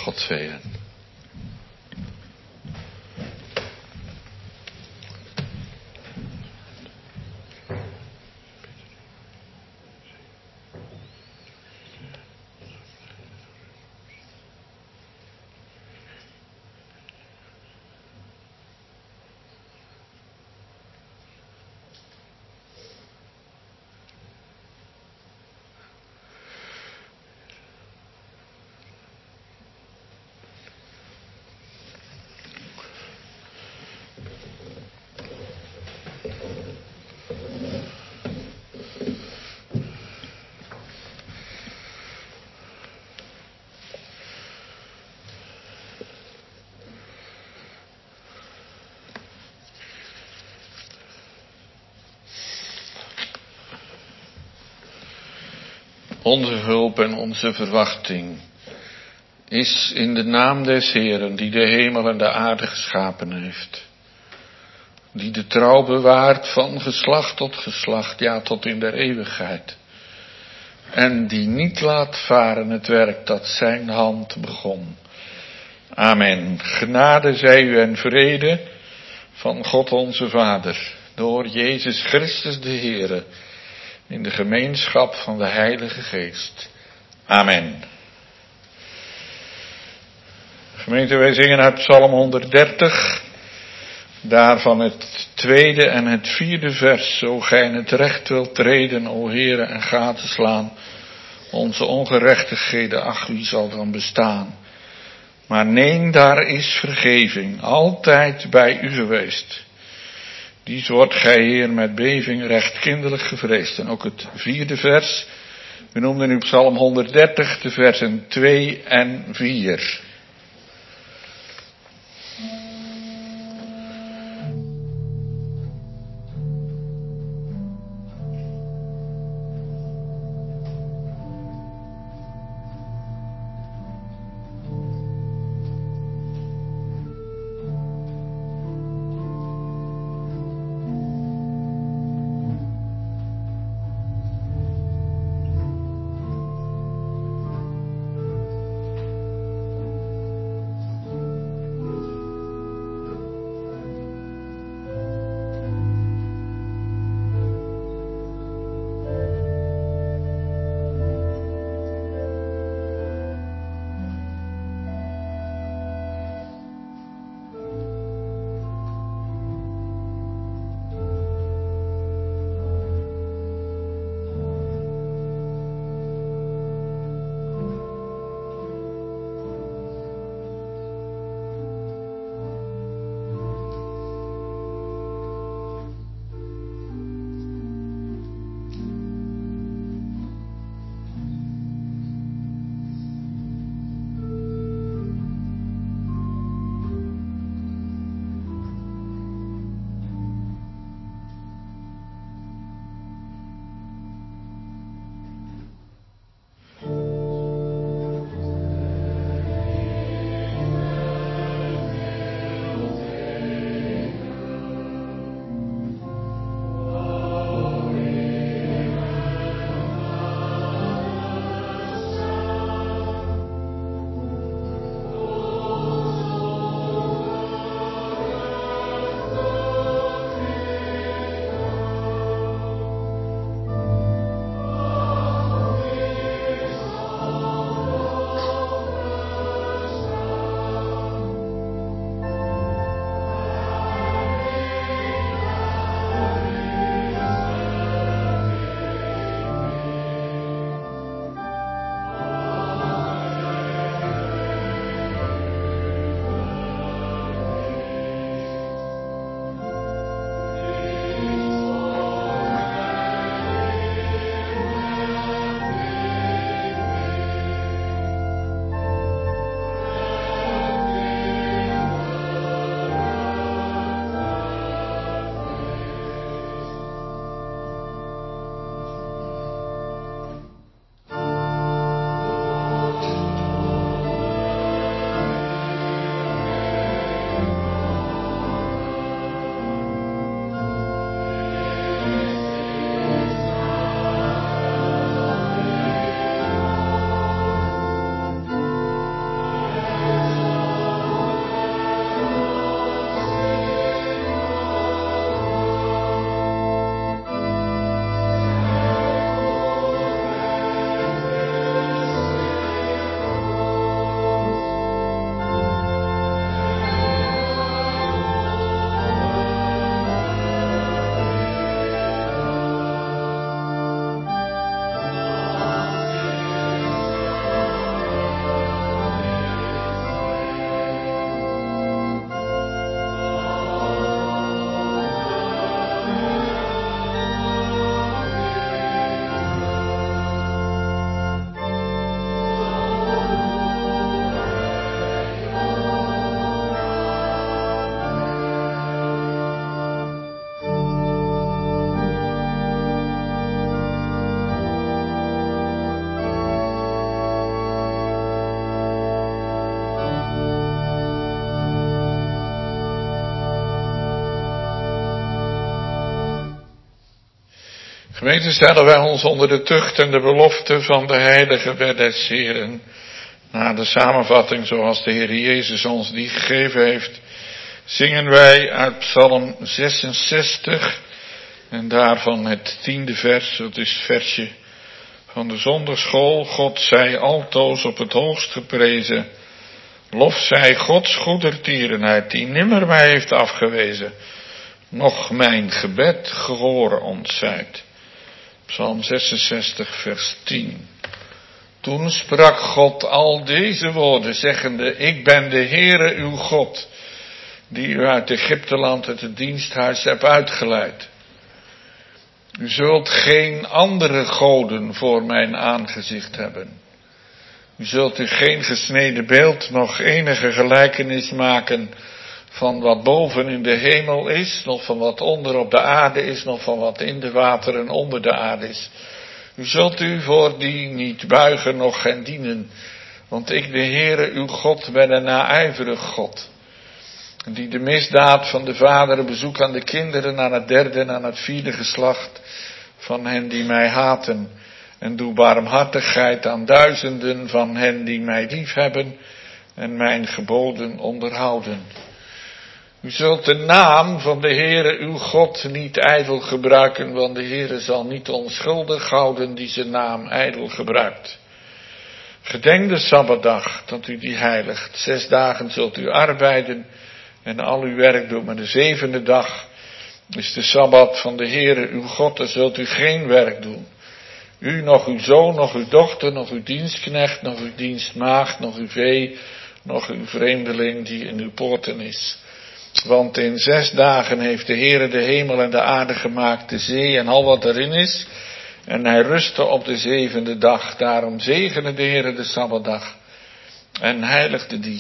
God zegen. Onze hulp en onze verwachting is in de naam des Heeren, die de hemel en de aarde geschapen heeft. Die de trouw bewaart van geslacht tot geslacht, ja tot in der eeuwigheid. En die niet laat varen het werk dat zijn hand begon. Amen. Genade zij u en vrede van God onze Vader, door Jezus Christus de Heere, in de gemeenschap van de Heilige Geest. Amen. Gemeente, wij zingen uit Psalm 130, daarvan het 2e en het 4e vers. Zo gij in het recht wilt treden, o Heere, en gadeslaan onze ongerechtigheden, ach, wie zal dan bestaan? Maar neen, daar is vergeving, altijd bij u geweest. Dies wordt gij, Heer, met beving recht kinderlijk gevreesd. En ook het 4e vers. We noemden nu Psalm 130, de versen 2 en 4. Gemeente, stellen wij ons onder de tucht en de belofte van de heilige wet des Heren. Na de samenvatting zoals de Heer Jezus ons die gegeven heeft, zingen wij uit Psalm 66 en daarvan het 10e vers, dat is het versje van de zonderschool. God zij altoos op het hoogst geprezen, lof zij Gods goedertierenheid die nimmer mij heeft afgewezen, noch mijn gebed gehoor ontzijt. Psalm 66 vers 10. Toen sprak God al deze woorden, zeggende, ik ben de Heere uw God, die u uit Egypteland, uit het diensthuis heb uitgeleid. U zult geen andere goden voor mijn aangezicht hebben. U zult u geen gesneden beeld, nog enige gelijkenis maken van wat boven in de hemel is, nog van wat onder op de aarde is, nog van wat in de wateren onder de aarde is. U zult u voor die niet buigen, noch hen dienen, want ik, de Heere, uw God, ben een naijverig God, die de misdaad van de vaderen bezoek aan de kinderen, aan het derde en aan het vierde geslacht van hen die mij haten, en doe barmhartigheid aan duizenden van hen die mij liefhebben en mijn geboden onderhouden. U zult de naam van de Heere uw God niet ijdel gebruiken, want de Heere zal niet onschuldig houden die zijn naam ijdel gebruikt. Gedenk de Sabbatdag, dat u die heiligt. 6 dagen zult u arbeiden en al uw werk doen, maar de 7e dag is de Sabbat van de Heere uw God, daar zult u geen werk doen. U, nog uw zoon, nog uw dochter, nog uw dienstknecht, nog uw dienstmaagd, nog uw vee, nog uw vreemdeling die in uw poorten is. Want in 6 dagen heeft de Heere de hemel en de aarde gemaakt, de zee en al wat erin is. En hij rustte op de 7e dag. Daarom zegene de Heere de Sabbatdag en heiligde die.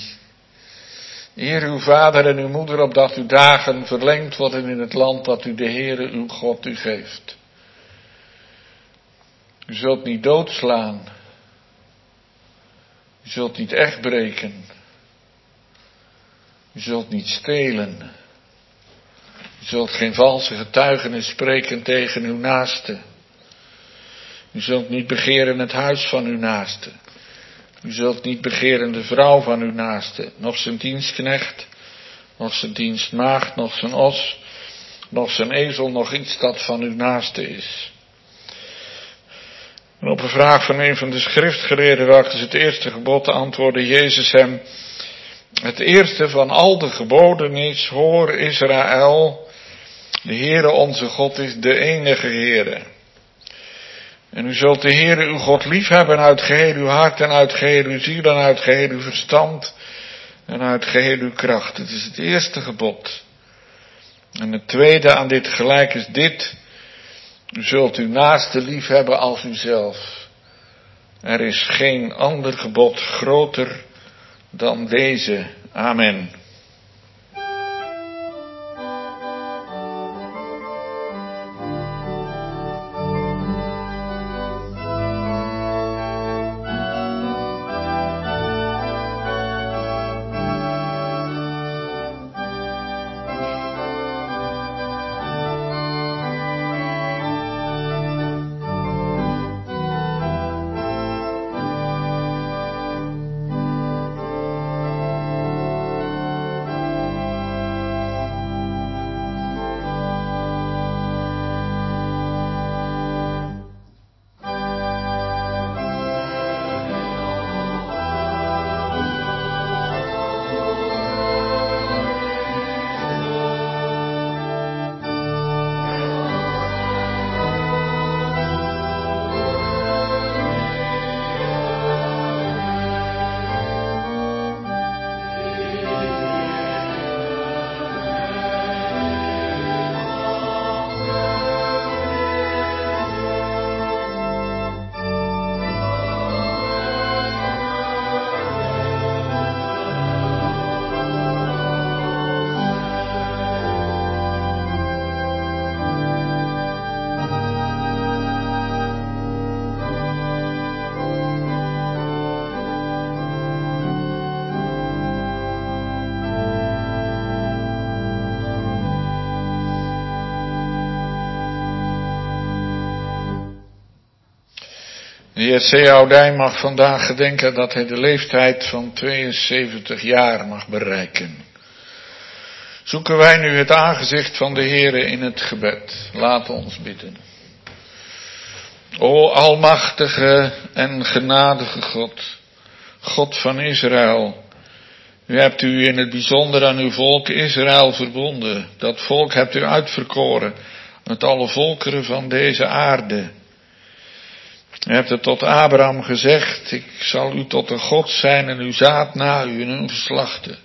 Eer uw vader en uw moeder, opdat uw dagen verlengd worden in het land dat u de Heere uw God u geeft. U zult niet doodslaan. U zult niet echtbreken. U zult niet stelen. U zult geen valse getuigenis spreken tegen uw naaste. U zult niet begeren het huis van uw naaste. U zult niet begeren de vrouw van uw naaste, noch zijn dienstknecht, noch zijn dienstmaagd, noch zijn os, noch zijn ezel, noch iets dat van uw naaste is. En op een vraag van een van de schriftgeleerden, welk is het eerste gebod, antwoordde Jezus hem, het eerste van al de geboden is, hoor Israël, de Heere onze God is de enige Heere. En u zult de Heere uw God liefhebben uit geheel uw hart en uit geheel uw ziel en uit geheel uw verstand en uit geheel uw kracht. Het is het eerste gebod. En het tweede aan dit gelijk is dit, u zult uw naaste liefhebben als uzelf. Er is geen ander gebod groter dan deze. Amen. De heer C. Oudijn mag vandaag gedenken dat hij de leeftijd van 72 jaar mag bereiken. Zoeken wij nu het aangezicht van de Heere in het gebed. Laat ons bidden. O almachtige en genadige God, God van Israël. U hebt u in het bijzonder aan uw volk Israël verbonden. Dat volk hebt u uitverkoren met alle volkeren van deze aarde. U hebt het tot Abraham gezegd, ik zal u tot een God zijn en uw zaad na u in hun geslachten.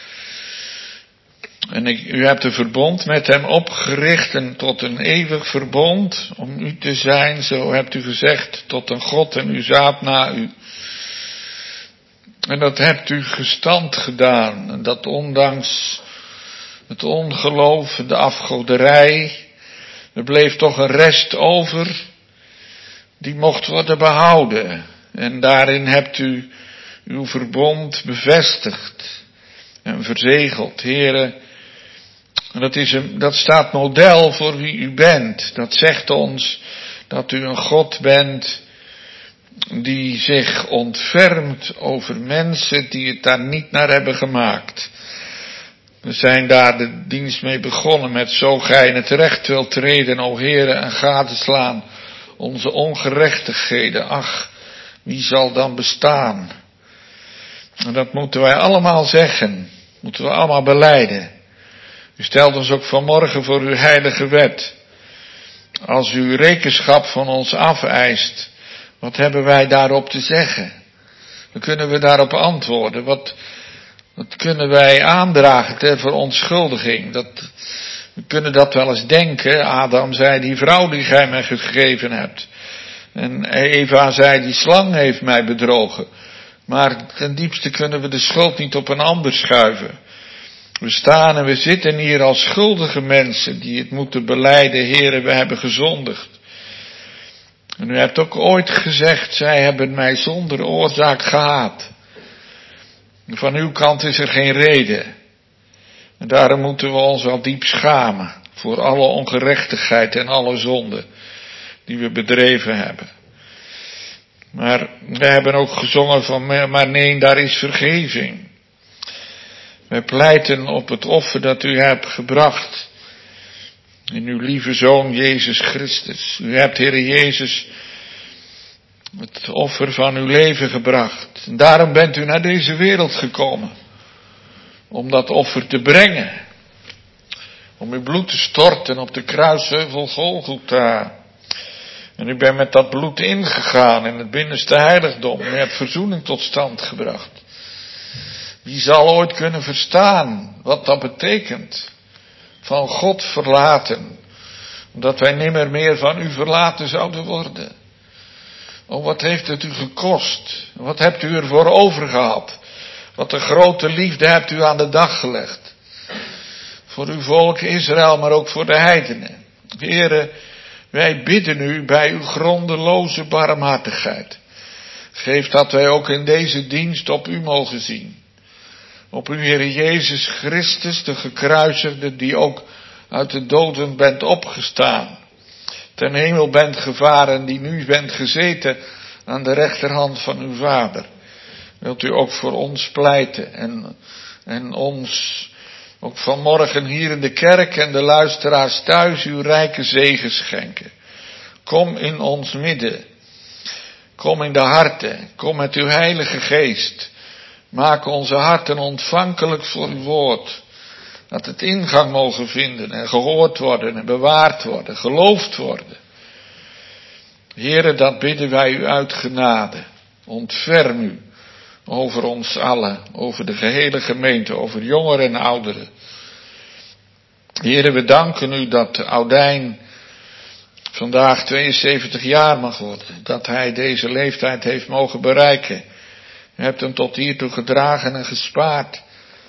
En u hebt een verbond met hem opgericht en tot een eeuwig verbond om u te zijn, zo hebt u gezegd, tot een God en uw zaad na u. En dat hebt u gestand gedaan, en dat ondanks het ongeloof, de afgoderij, er bleef toch een rest over, die mocht worden behouden. En daarin hebt u uw verbond bevestigd en verzegeld, Heere. En dat staat model voor wie u bent. Dat zegt ons dat u een God bent die zich ontfermt over mensen die het daar niet naar hebben gemaakt. We zijn daar de dienst mee begonnen met zo gij in het recht wilt treden, o Heere, en gadeslaan onze ongerechtigheden. Ach, wie zal dan bestaan? En dat moeten wij allemaal zeggen, moeten we allemaal belijden. U stelt ons ook vanmorgen voor uw heilige wet. Als u rekenschap van ons afeist, wat hebben wij daarop te zeggen? Hoe kunnen we daarop antwoorden? Wat kunnen wij aandragen ter verontschuldiging? We kunnen dat wel eens denken. Adam zei, die vrouw die gij mij gegeven hebt. En Eva zei, die slang heeft mij bedrogen. Maar ten diepste kunnen we de schuld niet op een ander schuiven. We staan en we zitten hier als schuldige mensen die het moeten belijden. Heere, we hebben gezondigd. En u hebt ook ooit gezegd, zij hebben mij zonder oorzaak gehaat. Van uw kant is er geen reden. En daarom moeten we ons wel diep schamen voor alle ongerechtigheid en alle zonde die we bedreven hebben. Maar we hebben ook gezongen van, maar nee, daar is vergeving. Wij pleiten op het offer dat u hebt gebracht in uw lieve Zoon Jezus Christus. U hebt, Heere Jezus, het offer van uw leven gebracht. En daarom bent u naar deze wereld gekomen. Om dat offer te brengen. Om uw bloed te storten op de kruisheuvel Golgotha. En u bent met dat bloed ingegaan in het binnenste heiligdom. U hebt verzoening tot stand gebracht. Wie zal ooit kunnen verstaan wat dat betekent? Van God verlaten. Omdat wij nimmer meer van u verlaten zouden worden. Oh, wat heeft het u gekost? Wat hebt u ervoor overgehad? Wat een grote liefde hebt u aan de dag gelegd. Voor uw volk Israël, maar ook voor de heidenen. Heere, wij bidden u bij uw grondeloze barmhartigheid. Geef dat wij ook in deze dienst op u mogen zien. Op uw Heere Jezus Christus, de gekruisigde, die ook uit de doden bent opgestaan. Ten hemel bent gevaren, die nu bent gezeten aan de rechterhand van uw Vader. Wilt u ook voor ons pleiten en ons ook vanmorgen hier in de kerk en de luisteraars thuis uw rijke zegen schenken. Kom in ons midden. Kom in de harten. Kom met uw heilige geest. Maak onze harten ontvankelijk voor uw woord. Dat het ingang mogen vinden en gehoord worden en bewaard worden, geloofd worden. Heere, dat bidden wij u uit genade. Ontferm u over ons allen, over de gehele gemeente, over jongeren en ouderen. Heere, we danken u dat Oudijn vandaag 72 jaar mag worden. Dat hij deze leeftijd heeft mogen bereiken. U hebt hem tot hiertoe gedragen en gespaard.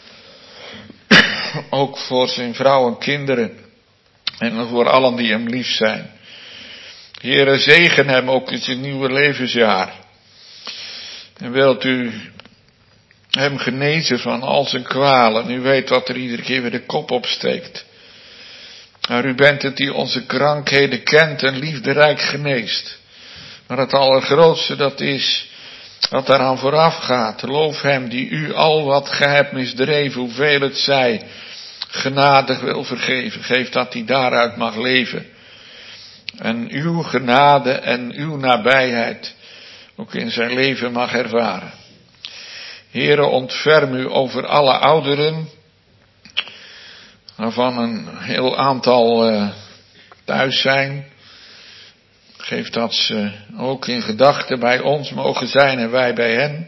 Ook voor zijn vrouw en kinderen. En voor allen die hem lief zijn. Heere, zegen hem ook in zijn nieuwe levensjaar. En wilt u hem genezen van al zijn kwalen. U weet wat er iedere keer weer de kop opsteekt. Maar u bent het die onze krankheden kent en liefderijk geneest. Maar het allergrootste, dat is wat daaraan vooraf gaat. Loof hem die u al wat ge hebt misdreven, hoeveel het zij, genadig wil vergeven. Geef dat hij daaruit mag leven. En uw genade en uw nabijheid ook in zijn leven mag ervaren. Heere, ontferm u over alle ouderen, waarvan een heel aantal thuis zijn. Geef dat ze ook in gedachten bij ons mogen zijn en wij bij hen.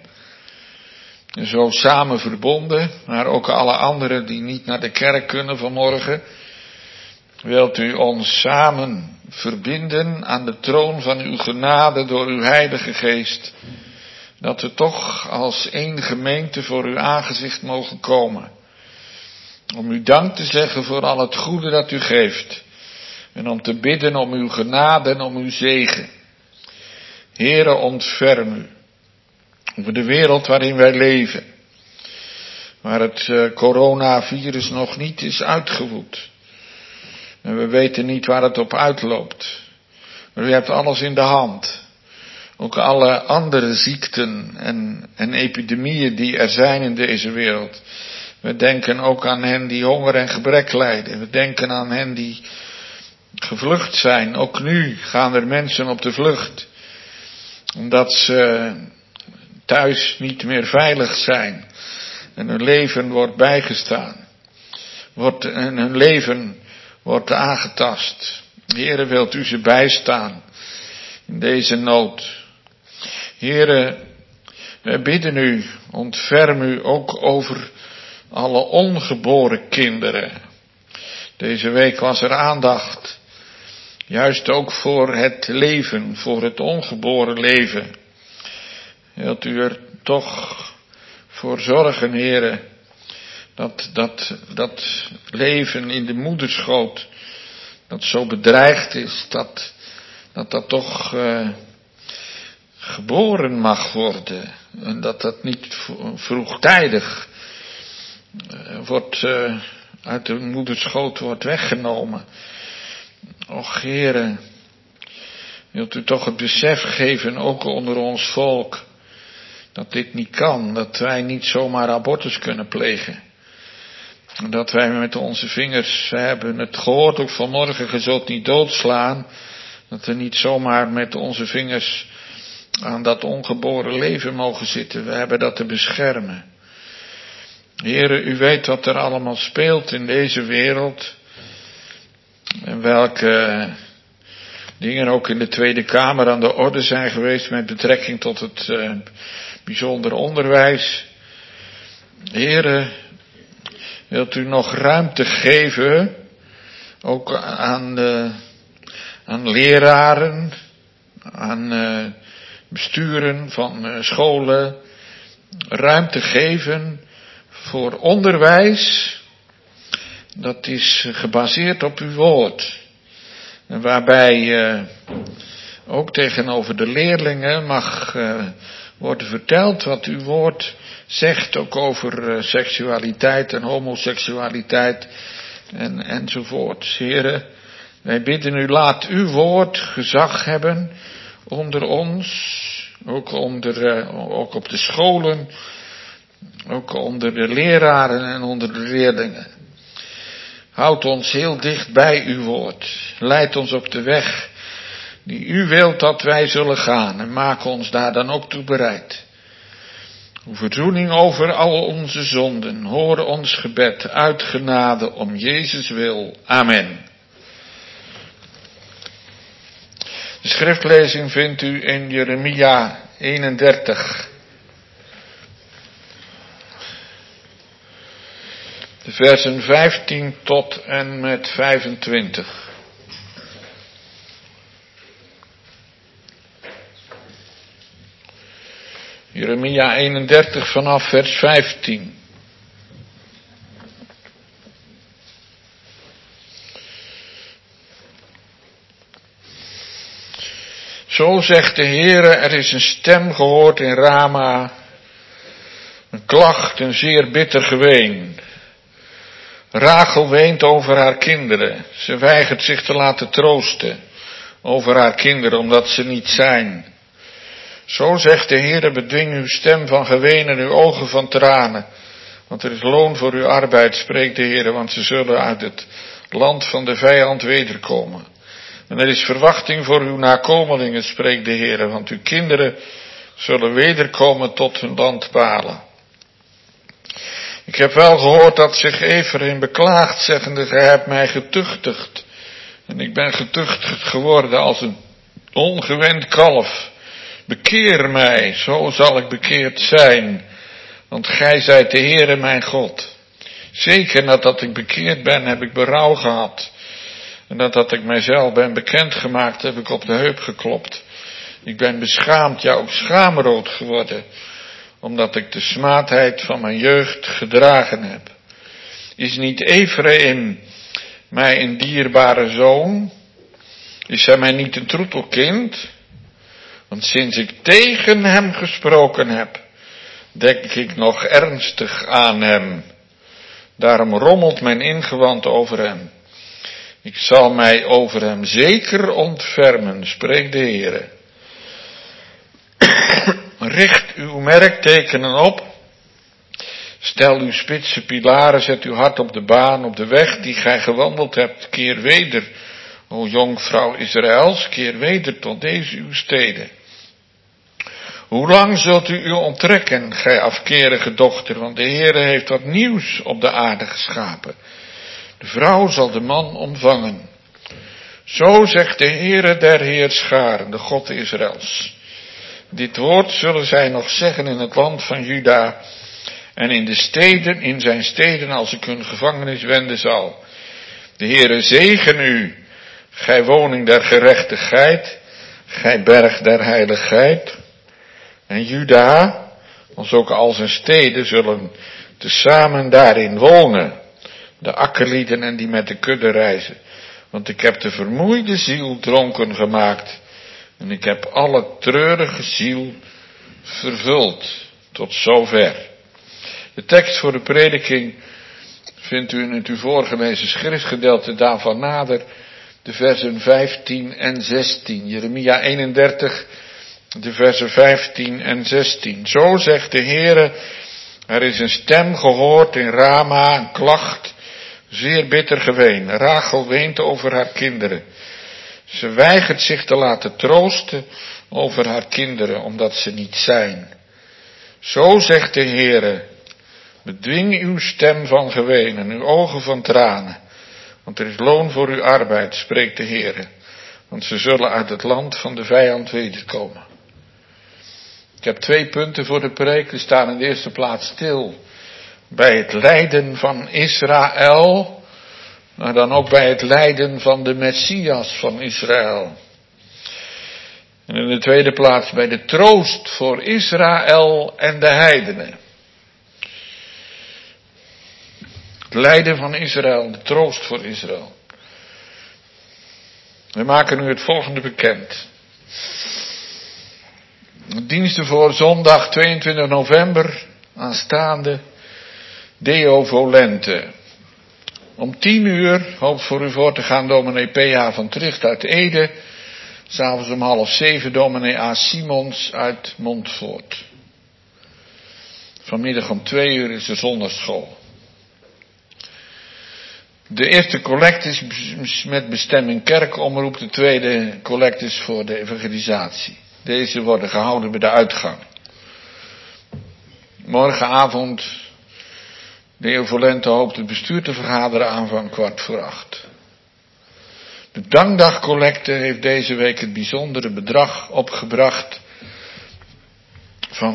En zo samen verbonden, maar ook alle anderen die niet naar de kerk kunnen vanmorgen. Wilt u ons samen verbinden aan de troon van uw genade door uw Heilige Geest. Dat we toch als één gemeente voor uw aangezicht mogen komen. Om u dank te zeggen voor al het goede dat u geeft. En om te bidden om uw genade en om uw zegen. Heere, ontferm u over de wereld waarin wij leven. Waar het coronavirus nog niet is uitgewoed. En we weten niet waar het op uitloopt. Maar u hebt alles in de hand. Ook alle andere ziekten en epidemieën die er zijn in deze wereld. We denken ook aan hen die honger en gebrek lijden. We denken aan hen die gevlucht zijn. Ook nu gaan er mensen op de vlucht. Omdat ze thuis niet meer veilig zijn. En hun leven wordt bijgestaan. En hun leven wordt aangetast. Heere, wilt u ze bijstaan in deze nood. Heere, wij bidden u, ontferm u ook over alle ongeboren kinderen. Deze week was er aandacht, juist ook voor het leven, voor het ongeboren leven. Wilt u er toch voor zorgen, Heere, dat leven in de moederschoot, dat zo bedreigd is, dat toch geboren mag worden. En dat niet vroegtijdig wordt uit de moederschoot wordt weggenomen. Och Heere, wilt u toch het besef geven, ook onder ons volk, dat dit niet kan, dat wij niet zomaar abortus kunnen plegen. Dat wij met onze vingers, we hebben het gehoord ook vanmorgen, ge zult niet doodslaan, dat we niet zomaar met onze vingers aan dat ongeboren leven mogen zitten. We hebben dat te beschermen. Heere, u weet wat er allemaal speelt in deze wereld. En welke dingen ook in de Tweede Kamer aan de orde zijn geweest met betrekking tot het bijzonder onderwijs. Heere, wilt u nog ruimte geven, ook aan leraren, aan besturen van scholen, ruimte geven voor onderwijs, dat is gebaseerd op uw woord. En waarbij ook tegenover de leerlingen mag worden verteld wat uw woord zegt, ook over seksualiteit en homoseksualiteit enzovoort. Heren, wij bidden u, laat uw woord gezag hebben onder ons, ook op de scholen, ook onder de leraren en onder de leerlingen. Houd ons heel dicht bij uw woord. Leid ons op de weg die u wilt dat wij zullen gaan en maak ons daar dan ook toe bereid. Uw verzoening over al onze zonden. Hoor ons gebed uit genade om Jezus wil. Amen. De schriftlezing vindt u in Jeremia 31. De versen 15 tot en met 25. Jeremia 31 vanaf vers 15. Zo zegt de Heere, er is een stem gehoord in Rama, een klacht, een zeer bitter geween. Rachel weent over haar kinderen, ze weigert zich te laten troosten. over haar kinderen, omdat ze niet zijn. Zo zegt de Heere, bedwing uw stem van geween en uw ogen van tranen. Want er is loon voor uw arbeid, spreekt de Heere, want ze zullen uit het land van de vijand wederkomen. En er is verwachting voor uw nakomelingen, spreekt de Heere, want uw kinderen zullen wederkomen tot hun land Balen. Ik heb wel gehoord dat zich Efraïm beklaagt, zeggende, gij hebt mij getuchtigd. En ik ben getuchtigd geworden als een ongewend kalf. Bekeer mij, zo zal ik bekeerd zijn. Want gij zijt de Heere mijn God. Zeker nadat ik bekeerd ben, heb ik berouw gehad. En nadat ik mijzelf ben bekendgemaakt, heb ik op de heup geklopt. Ik ben beschaamd, ja ook schaamrood geworden, omdat ik de smaadheid van mijn jeugd gedragen heb. Is niet Efraïm mij een dierbare zoon? Is hij mij niet een troetelkind? Want sinds ik tegen hem gesproken heb, denk ik nog ernstig aan hem. Daarom rommelt mijn ingewand over hem. Ik zal mij over hem zeker ontfermen, spreekt de Heere. Richt uw merktekenen op. Stel uw spitse pilaren, zet uw hart op de baan, op de weg die gij gewandeld hebt. Keer weder, o jonkvrouw Israëls, keer weder tot deze uw steden. Hoe lang zult u onttrekken, gij afkerige dochter, want de Heere heeft wat nieuws op de aarde geschapen. De vrouw zal de man omvangen. Zo zegt de Heere der Heerscharen, de God Israëls. Dit woord zullen zij nog zeggen in het land van Juda en in de steden, in zijn steden, als ik hun gevangenis wenden zal. De Heere zegen u, gij woning der gerechtigheid, gij berg der heiligheid. En Juda, als ook al zijn steden, zullen tezamen daarin wonen. De akkerlieden en die met de kudde reizen. Want ik heb de vermoeide ziel dronken gemaakt. En ik heb alle treurige ziel vervuld. Tot zover. De tekst voor de prediking vindt u in het u voorgelezen schriftgedeelte daarvan nader. De versen 15 en 16. Jeremia 31, de versen 15 en 16. Zo zegt de Heere, er is een stem gehoord in Rama, een klacht, zeer bitter geween. Rachel weent over haar kinderen. Ze weigert zich te laten troosten over haar kinderen, omdat ze niet zijn. Zo zegt de Heere, bedwing uw stem van geween en uw ogen van tranen, want er is loon voor uw arbeid, spreekt de Heere, want ze zullen uit het land van de vijand wederkomen. Ik heb 2 punten voor de preek. We staan in de eerste plaats stil bij het lijden van Israël, maar dan ook bij het lijden van de Messias van Israël. En in de tweede plaats bij de troost voor Israël en de heidenen. Het lijden van Israël, de troost voor Israël. We maken nu het volgende bekend. Diensten voor zondag 22 november aanstaande Deo Volente. Om 10 uur hoopt voor u voor te gaan dominee P.H. van Tricht uit Ede. 's Avonds om 6:30 dominee A. Simons uit Montfoort. Vanmiddag om 2 uur is de zondagschool. De eerste collect is met bestemming kerkomroep. De tweede collect is voor de evangelisatie. Deze worden gehouden bij de uitgang. Morgenavond, Deo Volente hoopt het bestuur te vergaderen aanvang 7:15. De dankdagcollecte heeft deze week het bijzondere bedrag opgebracht van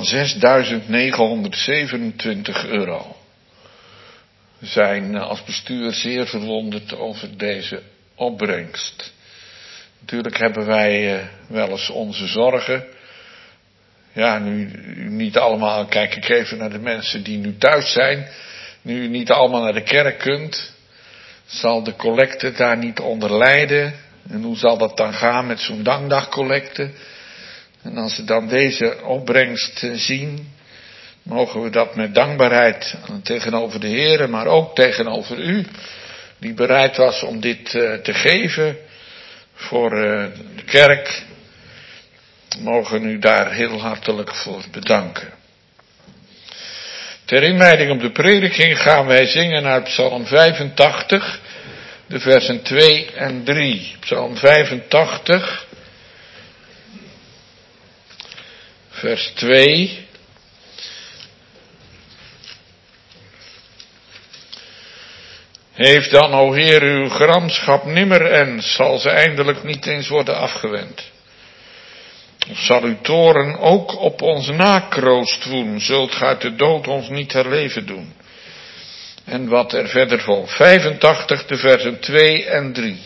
€6.927. We zijn als bestuur zeer verwonderd over deze opbrengst. Natuurlijk hebben wij wel eens onze zorgen. Ja, nu niet allemaal, kijk ik even naar de mensen die nu thuis zijn. Nu u niet allemaal naar de kerk kunt, zal de collecte daar niet onder lijden. En hoe zal dat dan gaan met zo'n dankdagcollecte? En als we dan deze opbrengst zien, mogen we dat met dankbaarheid tegenover de Heere, maar ook tegenover u, die bereid was om dit te geven voor de kerk mogen u daar heel hartelijk voor bedanken. Ter inleiding op de prediking gaan wij zingen uit Psalm 85, de versen 2 en 3. Psalm 85, vers 2. Heeft dan, o Heer, uw gramschap nimmer en zal ze eindelijk niet eens worden afgewend? Of zal uw toorn ook op ons nakroost woen, zult ge uit de dood ons niet herleven doen? En wat er verder volgt, 85, de versen 2 en 3.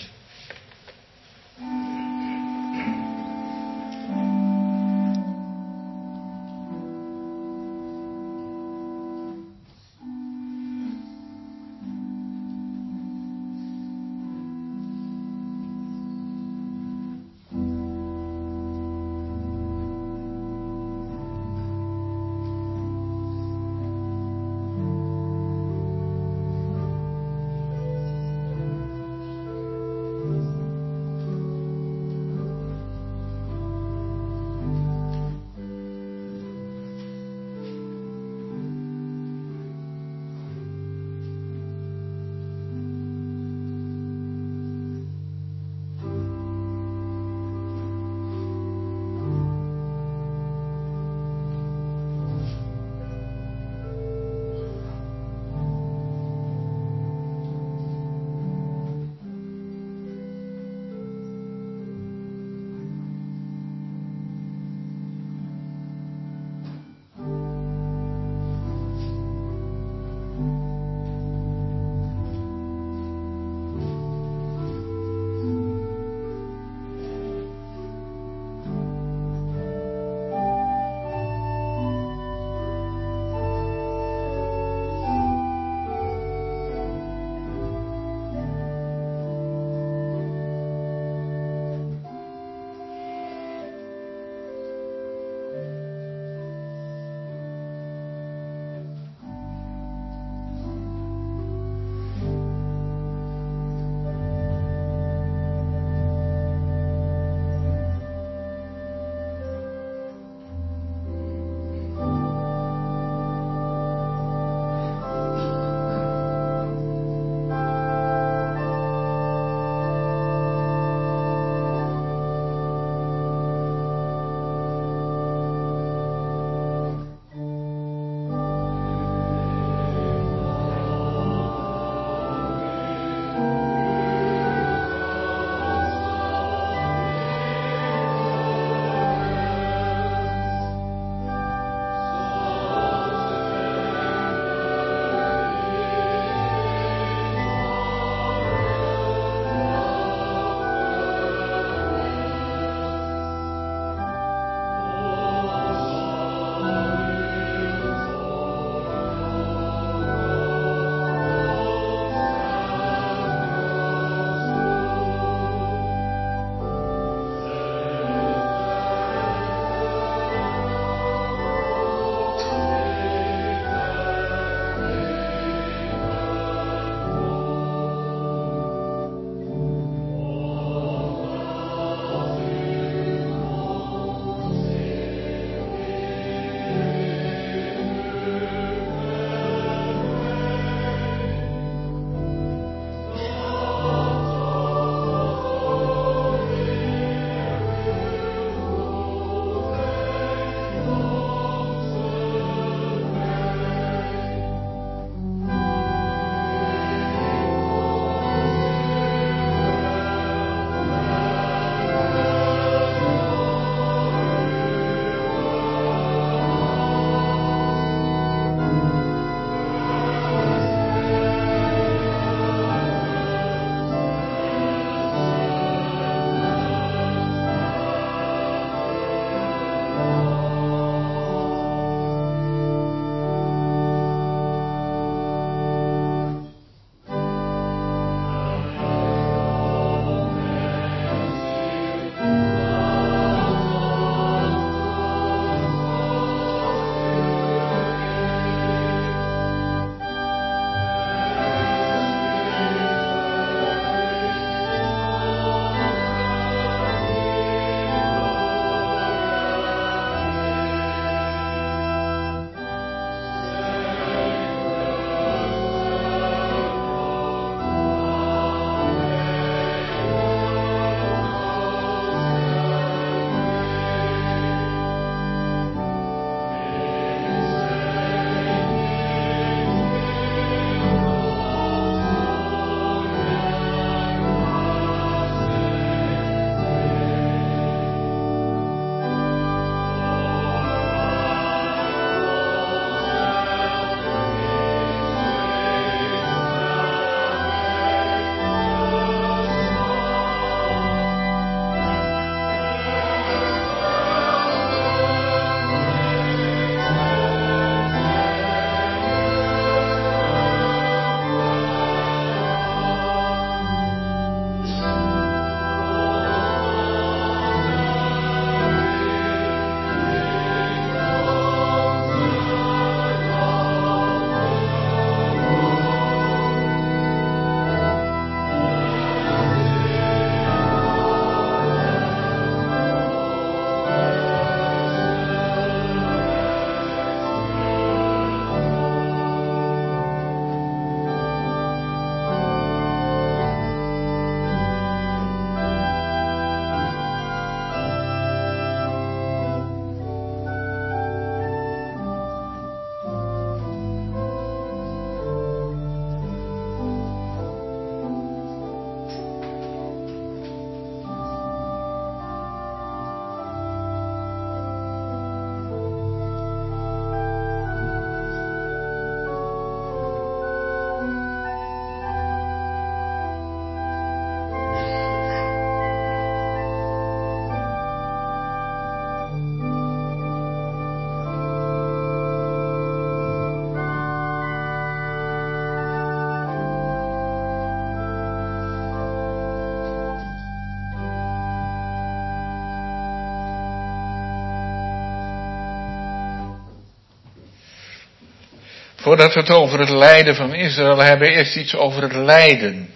Voordat we het over het lijden van Israël hebben, eerst iets over het lijden.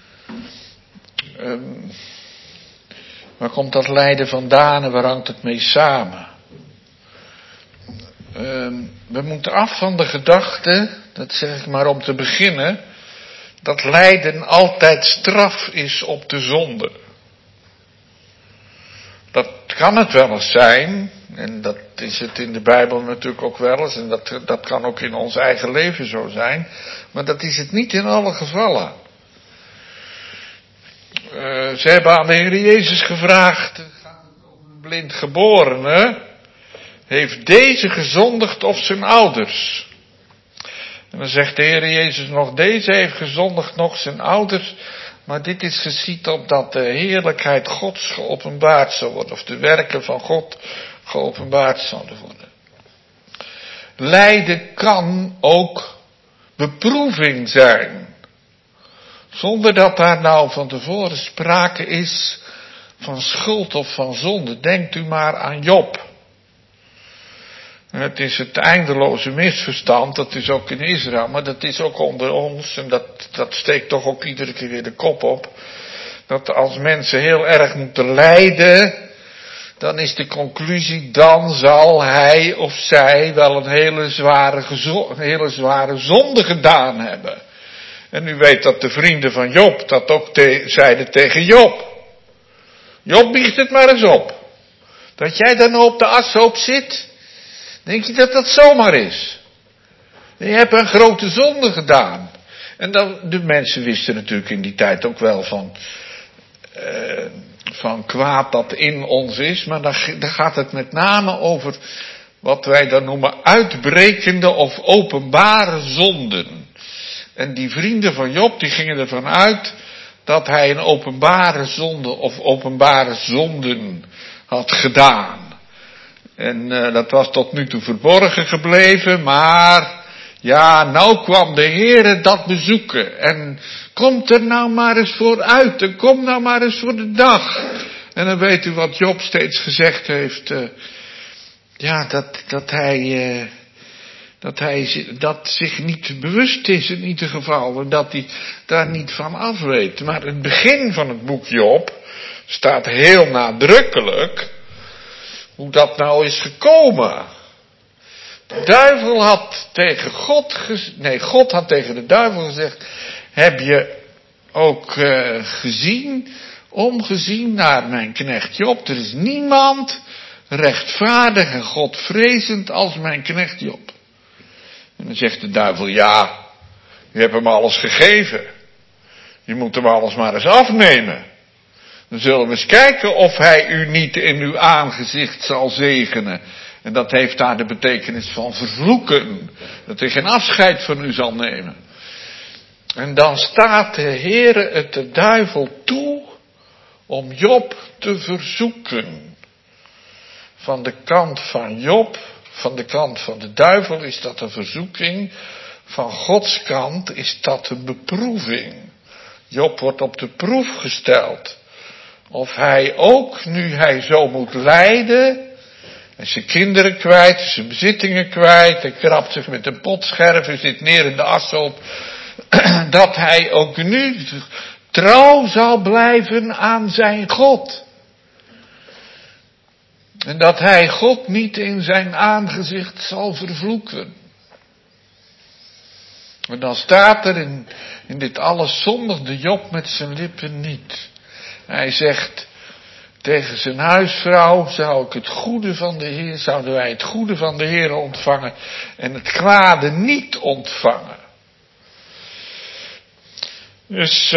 Waar komt dat lijden vandaan en waar hangt het mee samen? We moeten af van de gedachte, dat zeg ik maar om te beginnen, dat lijden altijd straf is op de zonde. Dat kan het wel eens zijn, en dat is het in de Bijbel natuurlijk ook wel eens, en dat kan ook in ons eigen leven zo zijn, maar dat is het niet in alle gevallen. Ze hebben aan de Heer Jezus gevraagd, gaat het over een blindgeborene, heeft deze gezondigd of zijn ouders? En dan zegt de Heer Jezus nog, deze heeft gezondigd nog zijn ouders, maar dit is geschied opdat de heerlijkheid Gods geopenbaard zal worden, of de werken van God geopenbaard zouden worden. Lijden kan ook beproeving zijn, zonder dat daar nou van tevoren sprake is van schuld of van zonde. Denkt u maar aan Job. Het is het eindeloze misverstand, dat is ook in Israël, maar dat is ook onder ons, en dat steekt toch ook iedere keer weer de kop op, dat als mensen heel erg moeten lijden, dan is de conclusie, dan zal hij of zij wel een hele zware zonde gedaan hebben. En u weet dat de vrienden van Job dat ook zeiden tegen Job. Job, biecht het maar eens op. Dat jij dan op de ashoop zit, denk je dat dat zomaar is? Je hebt een grote zonde gedaan. En dan, de mensen wisten natuurlijk in die tijd ook wel van kwaad dat in ons is. Maar dan gaat het met name over wat wij dan noemen uitbrekende of openbare zonden. En die vrienden van Job, die gingen ervan uit dat hij een openbare zonde of openbare zonden had gedaan. En dat was tot nu toe verborgen gebleven, maar ja, nou kwam de Heere dat bezoeken. En komt er nou maar eens voor uit, en kom nou maar eens voor de dag. En dan weet u wat Job steeds gezegd heeft, dat hij dat zich niet bewust is in ieder geval, en dat hij daar niet van af weet. Maar het begin van het boek Job staat heel nadrukkelijk hoe dat nou is gekomen. De duivel had tegen God had tegen de duivel gezegd, heb je ook omgezien naar mijn knecht Job? Er is niemand rechtvaardig en Godvrezend als mijn knecht Job. En dan zegt de duivel, ja, u hebt hem alles gegeven. Je moet hem alles maar eens afnemen. Dan zullen we eens kijken of hij u niet in uw aangezicht zal zegenen. En dat heeft daar de betekenis van vervloeken. Dat hij geen afscheid van u zal nemen. En dan staat de Heere het de duivel toe om Job te verzoeken. Van de kant van Job, van de kant van de duivel is dat een verzoeking. Van Gods kant is dat een beproeving. Job wordt op de proef gesteld. Of hij ook, nu hij zo moet lijden, en zijn kinderen kwijt, zijn bezittingen kwijt, hij krabt zich met een potscherf, hij zit neer in de ashoop, dat hij ook nu trouw zal blijven aan zijn God. En dat hij God niet in zijn aangezicht zal vervloeken. En dan staat er in dit alles zondigde Job met zijn lippen niet. Hij zegt tegen zijn huisvrouw, zouden wij het goede van de Heer ontvangen en het kwade niet ontvangen. Dus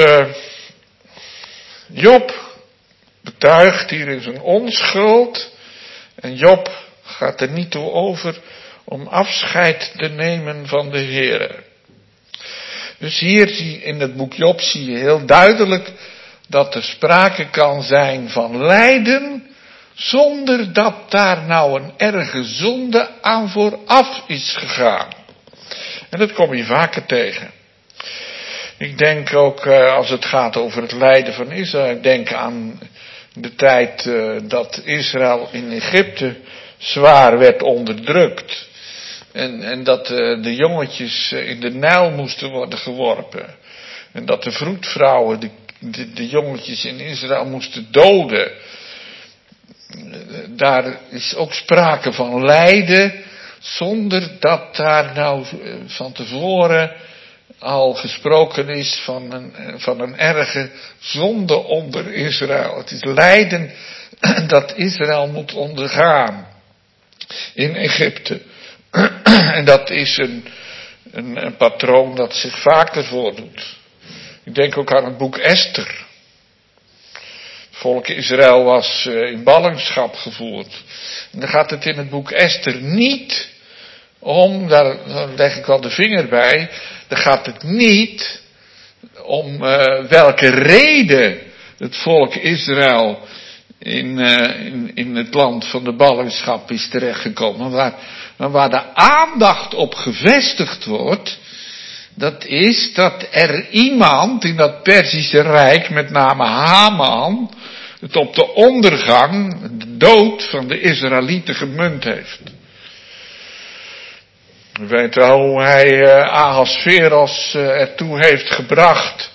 Job betuigt hier in zijn onschuld en Job gaat er niet toe over om afscheid te nemen van de Heer. Dus hier in het boek Job zie je heel duidelijk dat er sprake kan zijn van lijden, zonder dat daar nou een erge zonde aan vooraf is gegaan. En dat kom je vaker tegen. Ik denk ook, als het gaat over het lijden van Israël, ik denk aan de tijd dat Israël in Egypte zwaar werd onderdrukt. En dat de jongetjes in de Nijl moesten worden geworpen. En dat de vroedvrouwen de jongetjes in Israël moesten doden. Daar is ook sprake van lijden, zonder dat daar nou van tevoren al gesproken is van een erge zonde onder Israël. Het is lijden dat Israël moet ondergaan in Egypte. En dat is een patroon dat zich vaker voordoet. Ik denk ook aan het boek Esther. Het volk Israël was in ballingschap gevoerd. En dan gaat het in het boek Esther niet om, daar leg ik wel de vinger bij, dan gaat het niet om welke reden het volk Israël in het land van de ballingschap is terechtgekomen. Maar waar de aandacht op gevestigd wordt, dat is dat er iemand in dat Perzische Rijk, met name Haman, het op de ondergang, de dood van de Israëlieten gemunt heeft. U weet wel hoe hij Ahasveros ertoe heeft gebracht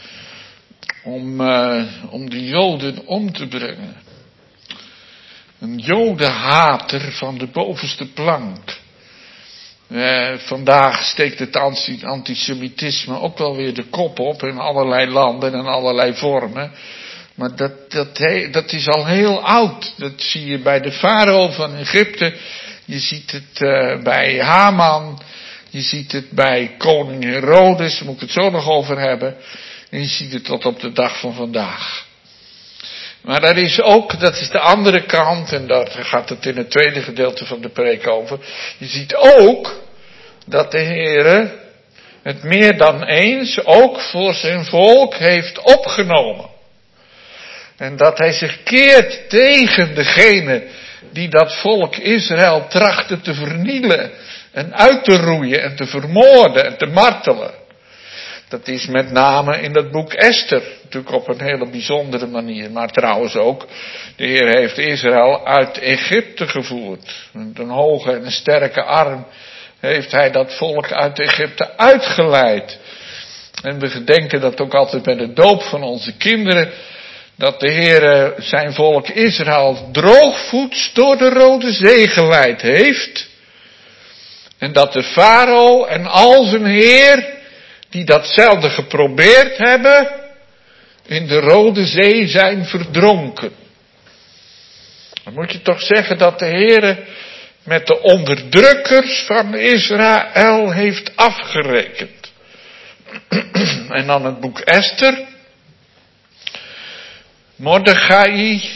om de Joden om te brengen. Een Jodenhater van de bovenste plank. Vandaag steekt het antisemitisme ook wel weer de kop op in allerlei landen en allerlei vormen. Maar dat is al heel oud. Dat zie je bij de farao van Egypte. Je ziet het bij Haman. Je ziet het bij koning Herodes. Daar moet ik het zo nog over hebben. En je ziet het tot op de dag van vandaag. Maar er is ook, dat is de andere kant, en daar gaat het in het tweede gedeelte van de preek over. Je ziet ook dat de Heere het meer dan eens ook voor zijn volk heeft opgenomen. En dat hij zich keert tegen degene die dat volk Israël trachtte te vernielen en uit te roeien en te vermoorden en te martelen. Dat is met name in dat boek Esther, natuurlijk op een hele bijzondere manier. Maar trouwens ook, de Heer heeft Israël uit Egypte gevoerd. Met een hoge en een sterke arm heeft hij dat volk uit Egypte uitgeleid. En we gedenken dat ook altijd bij de doop van onze kinderen, dat de Heer zijn volk Israël droogvoets door de Rode Zee geleid heeft. En dat de farao en al zijn heer, die datzelfde geprobeerd hebben, in de Rode Zee zijn verdronken. Dan moet je toch zeggen dat de Heere met de onderdrukkers van Israël heeft afgerekend. En dan het boek Esther. Mordechai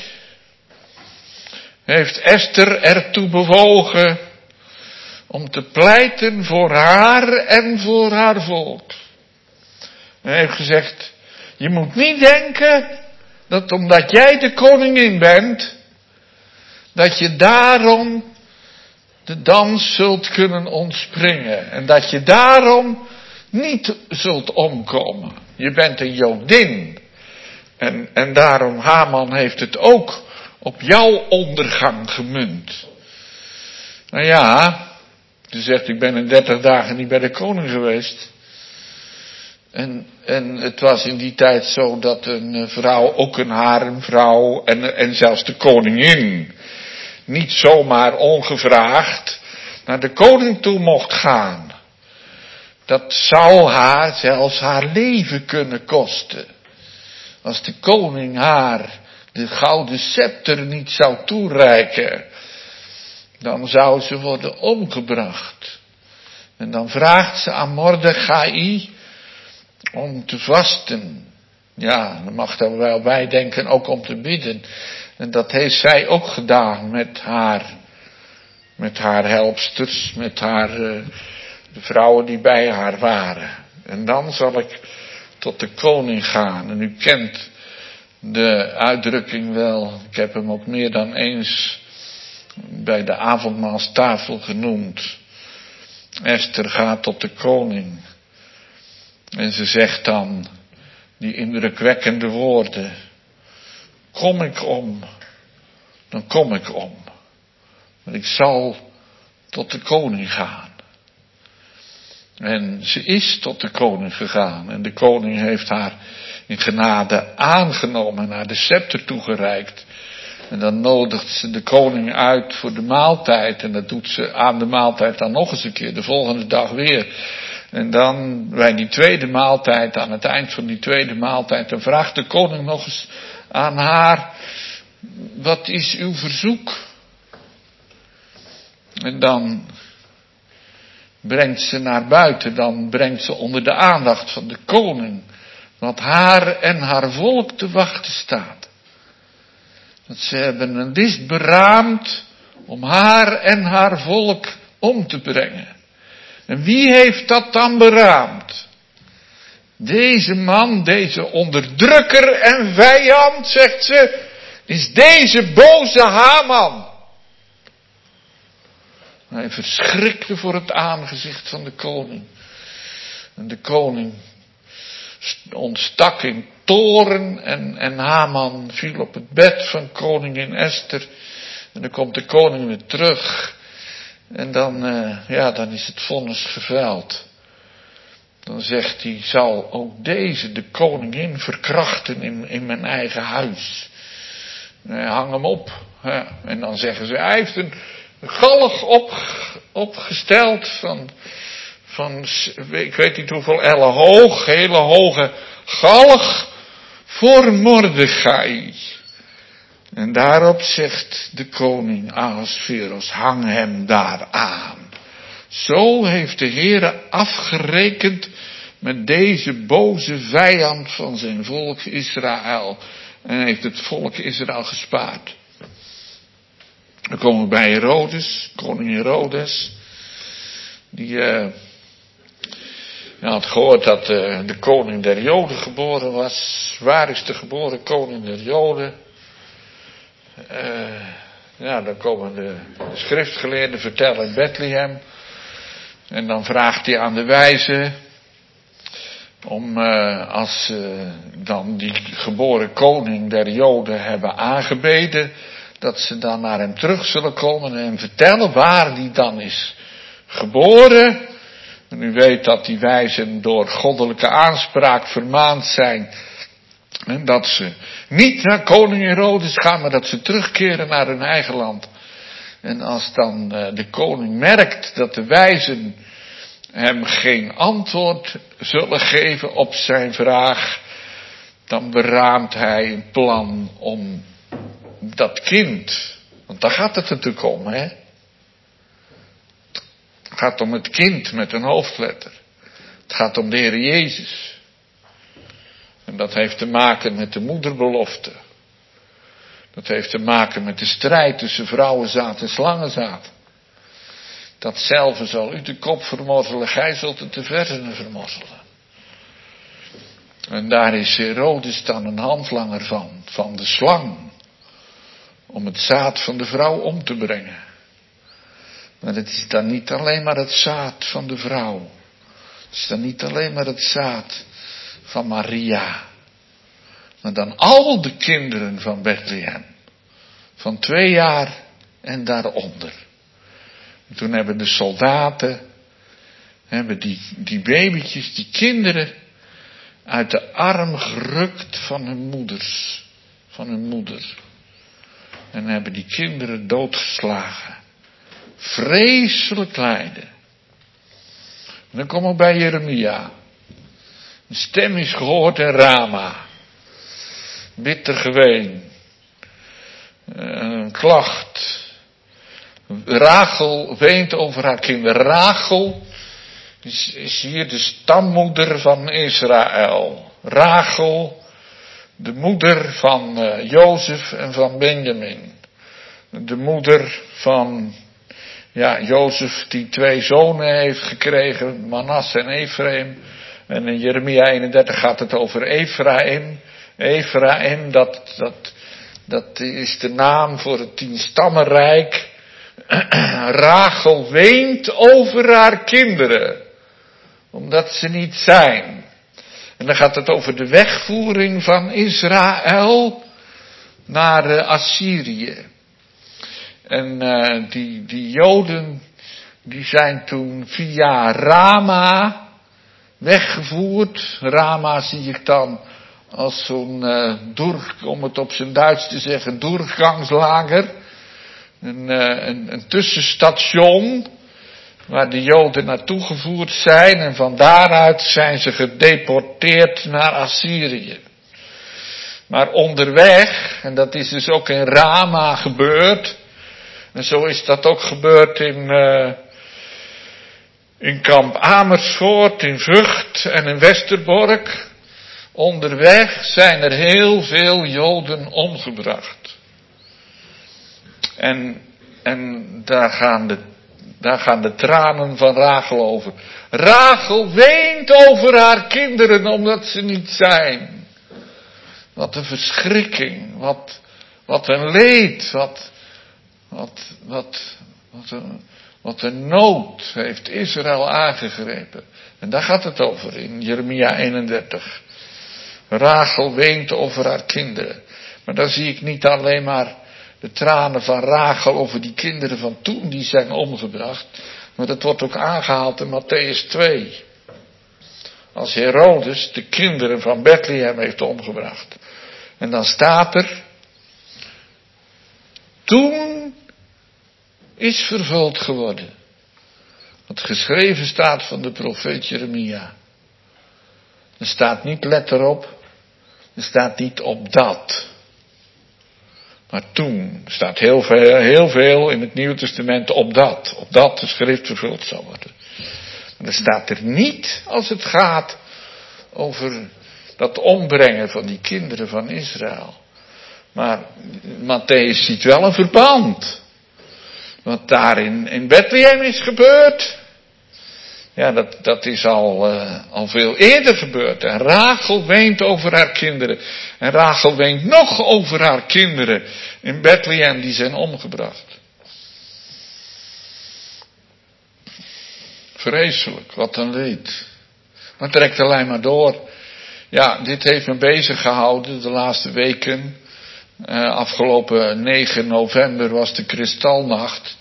heeft Esther ertoe bewogen om te pleiten voor haar en voor haar volk. Hij heeft gezegd, je moet niet denken dat omdat jij de koningin bent, dat je daarom de dans zult kunnen ontspringen. En dat je daarom niet zult omkomen. Je bent een Jodin. En daarom, Haman heeft het ook op jouw ondergang gemunt. Nou ja, ze zegt, ik ben in 30 dagen niet bij de koning geweest. En het was in die tijd zo dat een vrouw, ook een haremvrouw en zelfs de koningin, niet zomaar ongevraagd naar de koning toe mocht gaan. Dat zou haar zelfs haar leven kunnen kosten. Als de koning haar de gouden scepter niet zou toereiken, dan zou ze worden omgebracht. En dan vraagt ze aan Mordechai om te vasten. Ja, dan mag er wel bij denken ook om te bidden. En dat heeft zij ook gedaan met haar helpsters, met de vrouwen die bij haar waren. En dan zal ik tot de koning gaan. En u kent de uitdrukking wel, ik heb hem ook meer dan eens bij de avondmaalstafel genoemd. Esther gaat tot de koning. En ze zegt dan die indrukwekkende woorden. Kom ik om, dan kom ik om. Maar ik zal tot de koning gaan. En ze is tot de koning gegaan. En de koning heeft haar in genade aangenomen en haar de scepter toegereikt. En dan nodigt ze de koning uit voor de maaltijd. En dat doet ze aan de maaltijd dan nog eens een keer, de volgende dag weer. En dan bij die tweede maaltijd, aan het eind van die tweede maaltijd, dan vraagt de koning nog eens aan haar: wat is uw verzoek? En dan brengt ze naar buiten, dan brengt ze onder de aandacht van de koning wat haar en haar volk te wachten staat. Dat ze hebben een list beraamd om haar en haar volk om te brengen. En wie heeft dat dan beraamd? Deze man, deze onderdrukker en vijand, zegt ze, is deze boze Haman. Hij verschrikte voor het aangezicht van de koning. En de koning ontstak in toorn en Haman viel op het bed van koningin Esther. En dan komt de koning weer terug. En dan is het vonnis geveld. Dan zegt hij, zal ook deze de koningin verkrachten in mijn eigen huis. Hang hem op. Ja. En dan zeggen ze, hij heeft een galg opgesteld van ik weet niet hoeveel ellen hoog, hele hoge galg voor Mordechai. En daarop zegt de koning Ahasveros, hang hem daar aan. Zo heeft de Heere afgerekend met deze boze vijand van zijn volk Israël. En heeft het volk Israël gespaard. Dan komen we bij Herodes, koning Herodes. Die had gehoord dat de koning der Joden geboren was. Waar is de geboren koning der Joden? Dan komen de schriftgeleerden vertellen in Bethlehem. En dan vraagt hij aan de wijzen om als ze dan die geboren koning der Joden hebben aangebeden, dat ze dan naar hem terug zullen komen en hem vertellen waar die dan is geboren. En u weet dat die wijzen door goddelijke aanspraak vermaand zijn. En dat ze niet naar koning Herodes gaan, maar dat ze terugkeren naar hun eigen land. En als dan de koning merkt dat de wijzen hem geen antwoord zullen geven op zijn vraag, dan beraamt hij een plan om dat kind, want daar gaat het natuurlijk om, hè. Het gaat om het kind met een hoofdletter. Het gaat om de Heer Jezus. En dat heeft te maken met de moederbelofte. Dat heeft te maken met de strijd tussen vrouwenzaad en slangenzaad. Datzelfde zal u de kop vermorzelen, gij zult het de versenen vermorzelen. En daar is Herodes dan een handlanger van de slang. Om het zaad van de vrouw om te brengen. Maar het is dan niet alleen maar het zaad van de vrouw. Het is dan niet alleen maar het zaad van Maria. Maar dan al de kinderen van Bethlehem. Van 2 jaar en daaronder. En toen hebben de soldaten, die babytjes, die kinderen, uit de arm gerukt van hun moeders. Van hun moeder. En hebben die kinderen doodgeslagen. Vreselijk lijden. En dan komen we bij Jeremia. Een stem is gehoord in Rama. Bitter geween. Een klacht. Rachel weent over haar kinderen. Rachel is hier de stammoeder van Israël. Rachel, de moeder van Jozef en van Benjamin. De moeder van Jozef die 2 zonen heeft gekregen, Manasse en Ephraim. En in Jeremia 31 gaat het over Ephraim. Ephraim, dat is de naam voor het 10-stammenrijk. Rachel weent over haar kinderen, omdat ze niet zijn. En dan gaat het over de wegvoering van Israël naar Assyrië. En die Joden, die zijn toen via Rama weggevoerd. Rama zie ik dan als zo'n, om het op zijn Duits te zeggen, doorgangslager. Een tussenstation waar de Joden naartoe gevoerd zijn. En van daaruit zijn ze gedeporteerd naar Assyrië. Maar onderweg, en dat is dus ook in Rama gebeurd. En zo is dat ook gebeurd in kamp Amersfoort, in Vught en in Westerbork. Onderweg zijn er heel veel Joden omgebracht. En daar gaan de tranen van Rachel over. Rachel weent over haar kinderen omdat ze niet zijn. Wat een verschrikking, wat een leed, wat een nood heeft Israël aangegrepen. En daar gaat het over in Jeremia 31. Rachel weent over haar kinderen. Maar dan zie ik niet alleen maar de tranen van Rachel over die kinderen van toen die zijn omgebracht. Maar dat wordt ook aangehaald in Mattheüs 2. Als Herodes de kinderen van Bethlehem heeft omgebracht. En dan staat er, toen is vervuld geworden wat geschreven staat van de profeet Jeremia. Er staat niet let erop, er staat niet opdat. Maar toen staat heel veel in het Nieuwe Testament opdat de schrift vervuld zal worden. Maar er staat er niet als het gaat over dat ombrengen van die kinderen van Israël. Maar Mattheüs ziet wel een verband. Wat daar in Bethlehem is gebeurd. Ja, dat is al veel eerder gebeurd. En Rachel weent over haar kinderen. En Rachel weent nog over haar kinderen in Bethlehem die zijn omgebracht. Vreselijk, wat een leed. Maar trekt de lijn maar door. Ja, dit heeft me bezig gehouden de laatste weken. Afgelopen 9 november was de Kristalnacht.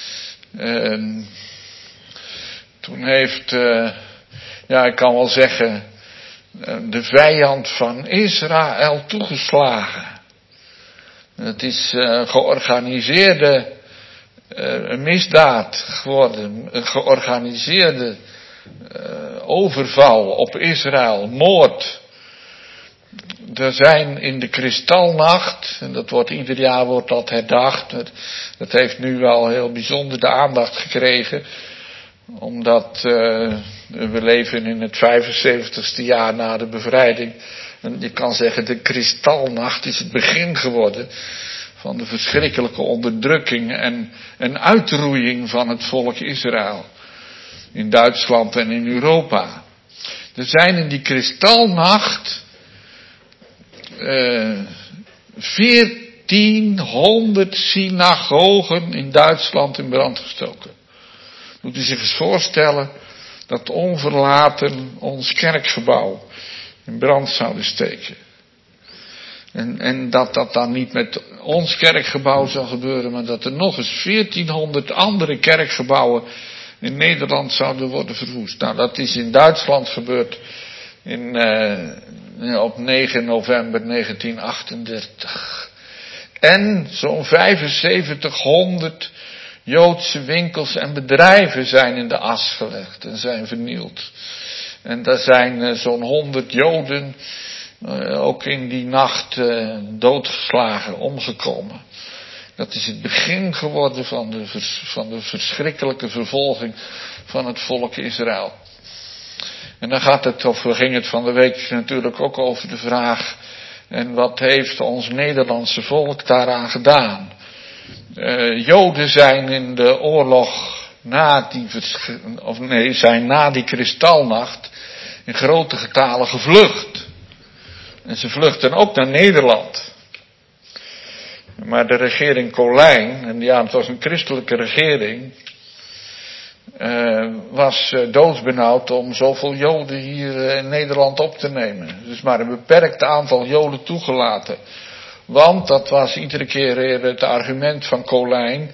Toen heeft, ik kan wel zeggen, de vijand van Israël toegeslagen. Het is georganiseerde misdaad geworden, een georganiseerde overval op Israël, moord. Er zijn in de Kristalnacht, en dat wordt ieder jaar herdacht, dat heeft nu wel heel bijzonder de aandacht gekregen, omdat we leven in het 75ste jaar na de bevrijding. En je kan zeggen, de Kristalnacht is het begin geworden van de verschrikkelijke onderdrukking en uitroeiing van het volk Israël. In Duitsland en in Europa. Er zijn in die Kristalnacht 1400 synagogen in Duitsland in brand gestoken. Moet u zich eens voorstellen dat onverlaten ons kerkgebouw in brand zouden steken. En dat dan niet met ons kerkgebouw zal gebeuren, maar dat er nog eens 1400 andere kerkgebouwen in Nederland zouden worden verwoest. Nou, dat is in Duitsland gebeurd op 9 november 1938. En zo'n 7500 Joodse winkels en bedrijven zijn in de as gelegd en zijn vernield. En daar zijn zo'n 100 Joden ook in die nacht doodgeslagen, omgekomen. Dat is het begin geworden van de verschrikkelijke vervolging van het volk Israël. En dan ging het van de week natuurlijk ook over de vraag, en wat heeft ons Nederlandse volk daaraan gedaan? Joden zijn in de oorlog na die Kristalnacht in grote getalen gevlucht. En ze vluchten ook naar Nederland. Maar de regering Colijn, en ja, het was een christelijke regering, was doodsbenauwd om zoveel Joden hier in Nederland op te nemen. Dus maar een beperkt aantal Joden toegelaten. Want dat was iedere keer weer het argument van Colijn,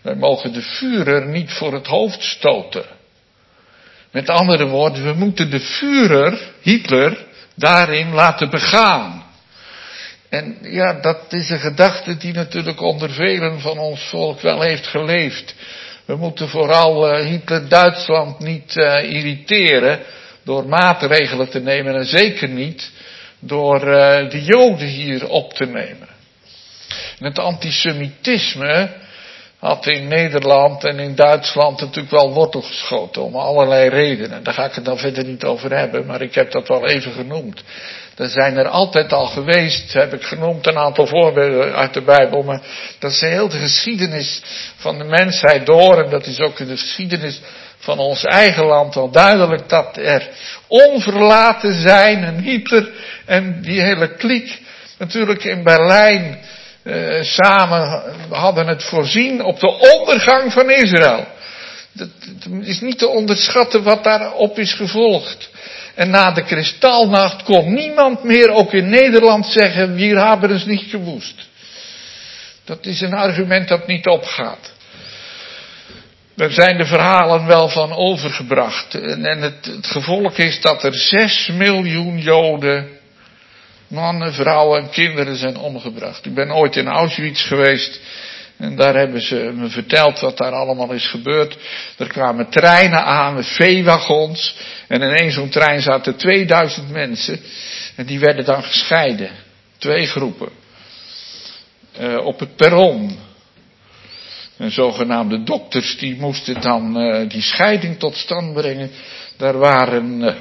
Wij mogen de Führer niet voor het hoofd stoten. Met andere woorden, we moeten de Führer, Hitler, daarin laten begaan. En ja, dat is een gedachte die natuurlijk onder velen van ons volk wel heeft geleefd. We moeten vooral Hitler Duitsland niet irriteren door maatregelen te nemen en zeker niet door de Joden hier op te nemen. En het antisemitisme had in Nederland en in Duitsland natuurlijk wel wortel geschoten om allerlei redenen. Daar ga ik het dan verder niet over hebben, maar ik heb dat wel even genoemd. Er zijn er altijd al geweest, heb ik genoemd, een aantal voorbeelden uit de Bijbel, maar dat is heel de geschiedenis van de mensheid door en dat is ook in de geschiedenis van ons eigen land al duidelijk dat er onverlaten zijn en Hitler en die hele kliek natuurlijk in Berlijn samen hadden het voorzien op de ondergang van Israël. Het is niet te onderschatten wat daarop is gevolgd. En na de kristalnacht kon niemand meer, ook in Nederland, zeggen, wir haben es nicht gewusst. Dat is een argument dat niet opgaat. Daar zijn de verhalen wel van overgebracht. En het gevolg is dat er 6 miljoen Joden, mannen, vrouwen en kinderen zijn omgebracht. Ik ben ooit in Auschwitz geweest. En daar hebben ze me verteld wat daar allemaal is gebeurd. Er kwamen treinen aan met veewagons. En in één zo'n trein zaten 2000 mensen. En die werden dan gescheiden. 2 groepen. Op het perron. En zogenaamde dokters die moesten dan die scheiding tot stand brengen. Daar waren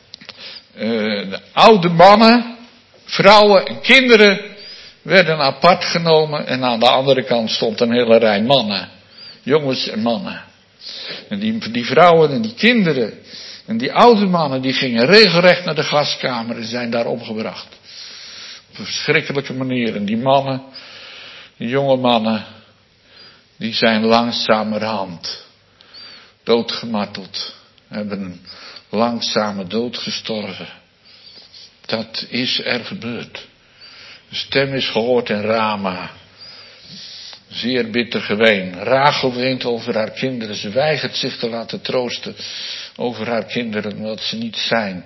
oude mannen, vrouwen en kinderen werden apart genomen en aan de andere kant stond een hele rij mannen. Jongens en mannen. En die vrouwen en die kinderen en die oude mannen die gingen regelrecht naar de gaskamer en zijn daar omgebracht. Op een verschrikkelijke manier. En die mannen, die jonge mannen, die zijn langzamerhand doodgemarteld. Hebben een langzame dood gestorven. Dat is er gebeurd. De stem is gehoord in Rama. Zeer bitter geween. Rachel weent over haar kinderen. Ze weigert zich te laten troosten over haar kinderen, omdat ze niet zijn.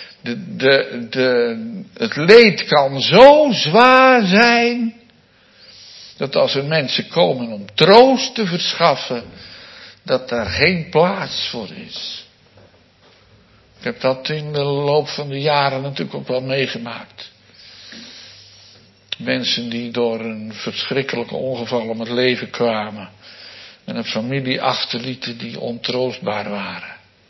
Het leed kan zo zwaar zijn, dat als er mensen komen om troost te verschaffen, dat daar geen plaats voor is. Ik heb dat in de loop van de jaren natuurlijk ook wel meegemaakt. Mensen die door een verschrikkelijke ongeval om het leven kwamen. En een familie achterlieten die ontroostbaar waren.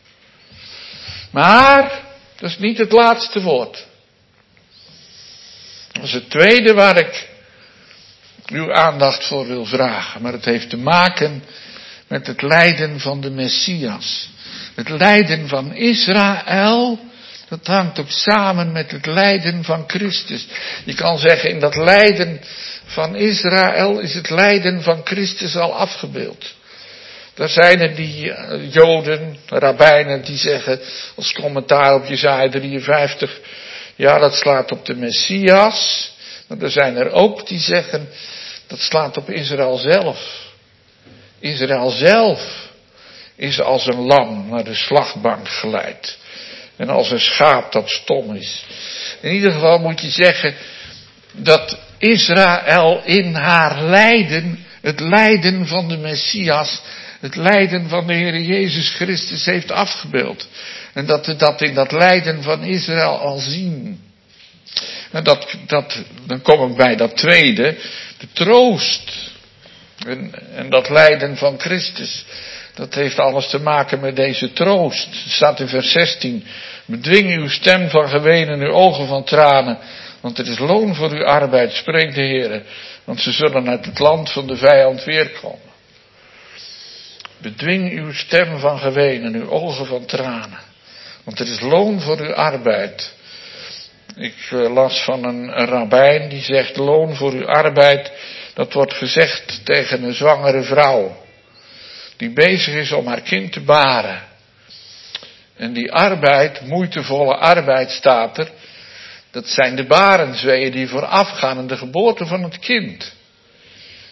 Maar, dat is niet het laatste woord. Dat is het tweede waar ik uw aandacht voor wil vragen. Maar het heeft te maken met het lijden van de Messias. Het lijden van Israël, dat hangt ook samen met het lijden van Christus. Je kan zeggen, in dat lijden van Israël is het lijden van Christus al afgebeeld. Daar zijn er die Joden, rabbijnen, die zeggen als commentaar op Jesaja 53, ja, dat slaat op de Messias. Maar er zijn er ook die zeggen, dat slaat op Israël zelf. Israël zelf is als een lam naar de slachtbank geleid. En als een schaap dat stom is. In ieder geval moet je zeggen dat Israël in haar lijden, het lijden van de Messias, het lijden van de Heer Jezus Christus heeft afgebeeld. En dat we dat in dat lijden van Israël al zien. En dan kom ik bij dat tweede, de troost. En dat lijden van Christus. Dat heeft alles te maken met deze troost. Het staat in vers 16. Bedwing uw stem van geween en uw ogen van tranen. Want het is loon voor uw arbeid, spreekt de Heer. Want ze zullen uit het land van de vijand weerkomen. Bedwing uw stem van geween en uw ogen van tranen. Want het is loon voor uw arbeid. Ik las van een rabbijn die zegt, loon voor uw arbeid, dat wordt gezegd tegen een zwangere vrouw. Die bezig is om haar kind te baren. En die arbeid, moeitevolle arbeid staat er. Dat zijn de barensweeën die voorafgaan aan de geboorte van het kind.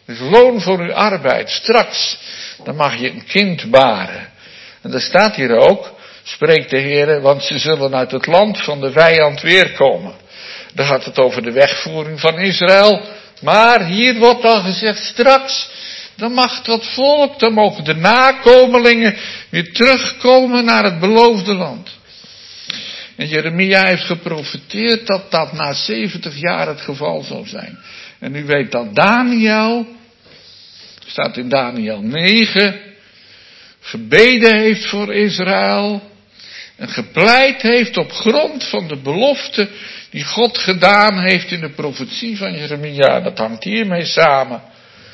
Dus loon voor uw arbeid. Straks, dan mag je een kind baren. En daar staat hier ook, spreekt de Heer, want ze zullen uit het land van de vijand weerkomen. Dan gaat het over de wegvoering van Israël. Maar hier wordt al gezegd, straks, dan mag dat volk, dan mogen de nakomelingen weer terugkomen naar het beloofde land. En Jeremia heeft geprofeteerd dat dat na 70 jaar het geval zou zijn. En u weet dat Daniel, staat in Daniel 9, gebeden heeft voor Israël. En gepleit heeft op grond van de belofte die God gedaan heeft in de profetie van Jeremia. Dat hangt hiermee samen.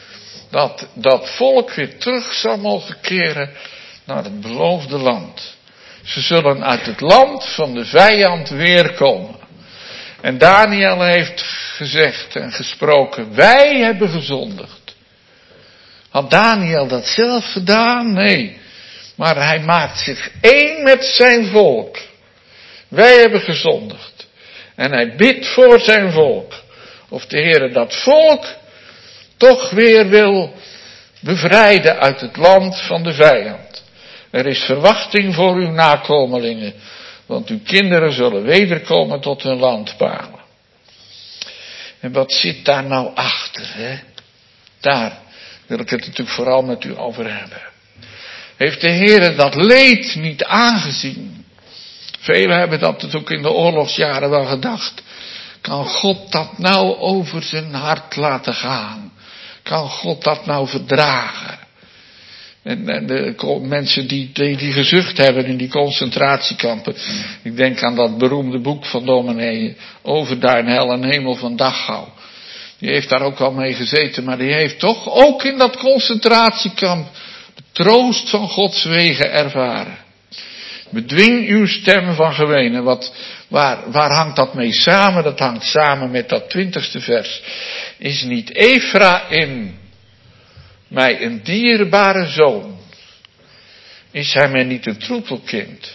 Dat volk weer terug zal mogen keren naar het beloofde land. Ze zullen uit het land van de vijand weerkomen. En Daniel heeft gezegd en gesproken, wij hebben gezondigd. Had Daniel dat zelf gedaan? Nee. Maar hij maakt zich één met zijn volk. Wij hebben gezondigd. En hij bidt voor zijn volk. Of de Heere dat volk toch weer wil bevrijden uit het land van de vijand. Er is verwachting voor uw nakomelingen. Want uw kinderen zullen wederkomen tot hun landpalen. En wat zit daar nou achter, hè? Daar wil ik het natuurlijk vooral met u over hebben. Heeft de Heere dat leed niet aangezien? Velen hebben dat ook in de oorlogsjaren wel gedacht. Kan God dat nou over zijn hart laten gaan? Kan God dat nou verdragen? En de mensen die gezucht hebben in die concentratiekampen. Ik denk aan dat beroemde boek van dominee Overduin, Hel en Hemel van Dachau. Die heeft daar ook al mee gezeten, maar die heeft toch ook in dat concentratiekamp de troost van Gods wegen ervaren. Bedwing uw stem van gewenen. Waar hangt dat mee samen? Dat hangt samen met dat 20e vers. Is niet Efraïm mij een dierbare zoon? Is hij mij niet een troetelkind?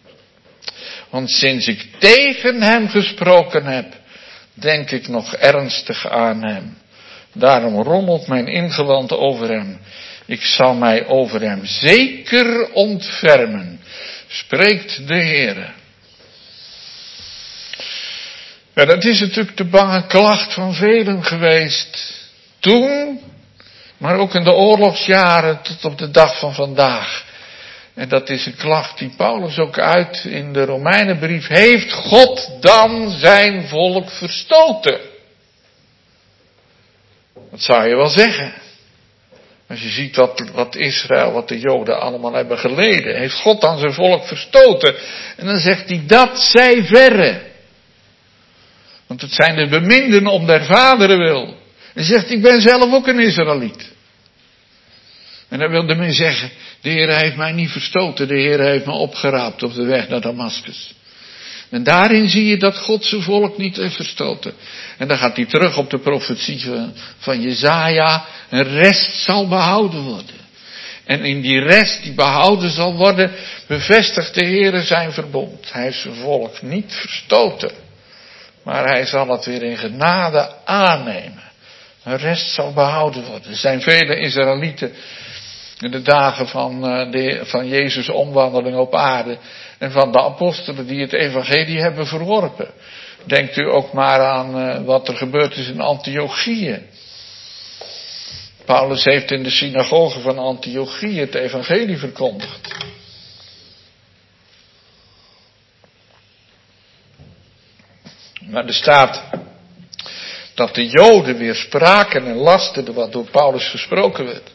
Want sinds ik tegen hem gesproken heb, denk ik nog ernstig aan hem. Daarom rommelt mijn ingewand over hem. Ik zal mij over hem zeker ontfermen, spreekt de Heere. Ja, dat is natuurlijk de bange klacht van velen geweest. Toen, maar ook in de oorlogsjaren tot op de dag van vandaag. En dat is een klacht die Paulus ook uit in de Romeinenbrief. Heeft God dan zijn volk verstoten? Dat zou je wel zeggen. Als je ziet wat Israël, wat de Joden allemaal hebben geleden. Heeft God dan zijn volk verstoten? En dan zegt hij, dat zij verre. Want het zijn de beminden om der vaderen wil. En zegt, ik ben zelf ook een Israëliet. En dan wil de men zeggen, de Heer heeft mij niet verstoten. De Heer heeft me opgeraapt op de weg naar Damaskus. En daarin zie je dat God zijn volk niet heeft verstoten. En dan gaat hij terug op de profetie van Jesaja. Een rest zal behouden worden. En in die rest die behouden zal worden, bevestigt de Heer zijn verbond. Hij heeft zijn volk niet verstoten. Maar hij zal het weer in genade aannemen. Een rest zal behouden worden. Er zijn vele Israëlieten in de dagen van Jezus' omwandeling op aarde en van de apostelen die het evangelie hebben verworpen. Denkt u ook maar aan wat er gebeurd is in Antiochië. Paulus heeft in de synagoge van Antiochië het evangelie verkondigd. Maar er staat dat de Joden weer spraken en lasterden wat door Paulus gesproken werd.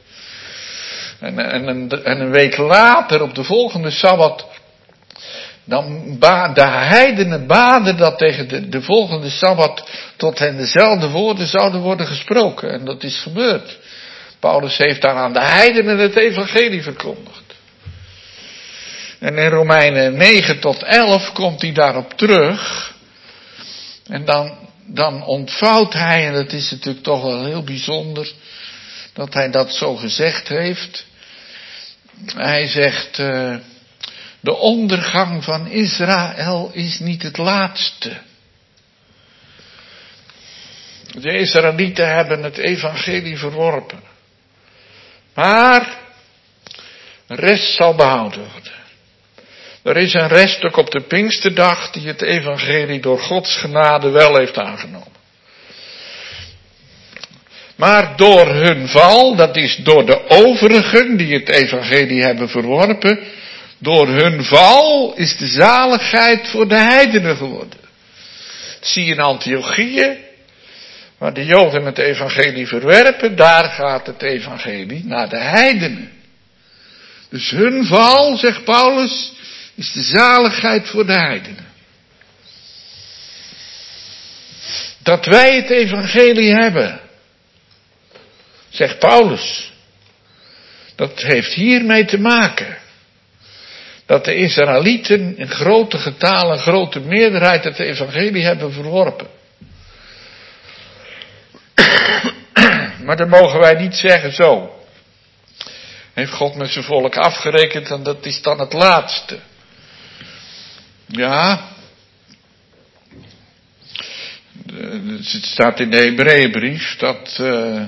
En een week later, op de volgende Sabbat, dan de heidenen baden dat tegen de volgende Sabbat tot hen dezelfde woorden zouden worden gesproken. En dat is gebeurd. Paulus heeft daar aan de heidenen het evangelie verkondigd. En in Romeinen 9 tot 11 komt hij daarop terug. En dan ontvouwt hij, en dat is natuurlijk toch wel heel bijzonder, dat hij dat zo gezegd heeft. Hij zegt, de ondergang van Israël is niet het laatste. De Israëlieten hebben het evangelie verworpen. Maar een rest zal behouden worden. Er is een rest ook op de Pinksterdag die het evangelie door Gods genade wel heeft aangenomen. Maar door hun val, dat is door de overigen die het evangelie hebben verworpen, door hun val is de zaligheid voor de heidenen geworden. Zie je in Antiochië, waar de Joden het evangelie verwerpen, daar gaat het evangelie naar de heidenen. Dus hun val, zegt Paulus, is de zaligheid voor de heidenen. Dat wij het evangelie hebben, zegt Paulus, dat heeft hiermee te maken. Dat de Israëlieten in grote getalen, een grote meerderheid het evangelie hebben verworpen. Maar dan mogen wij niet zeggen zo. Heeft God met zijn volk afgerekend en dat is dan het laatste. Ja. Het staat in de Hebreeënbrief dat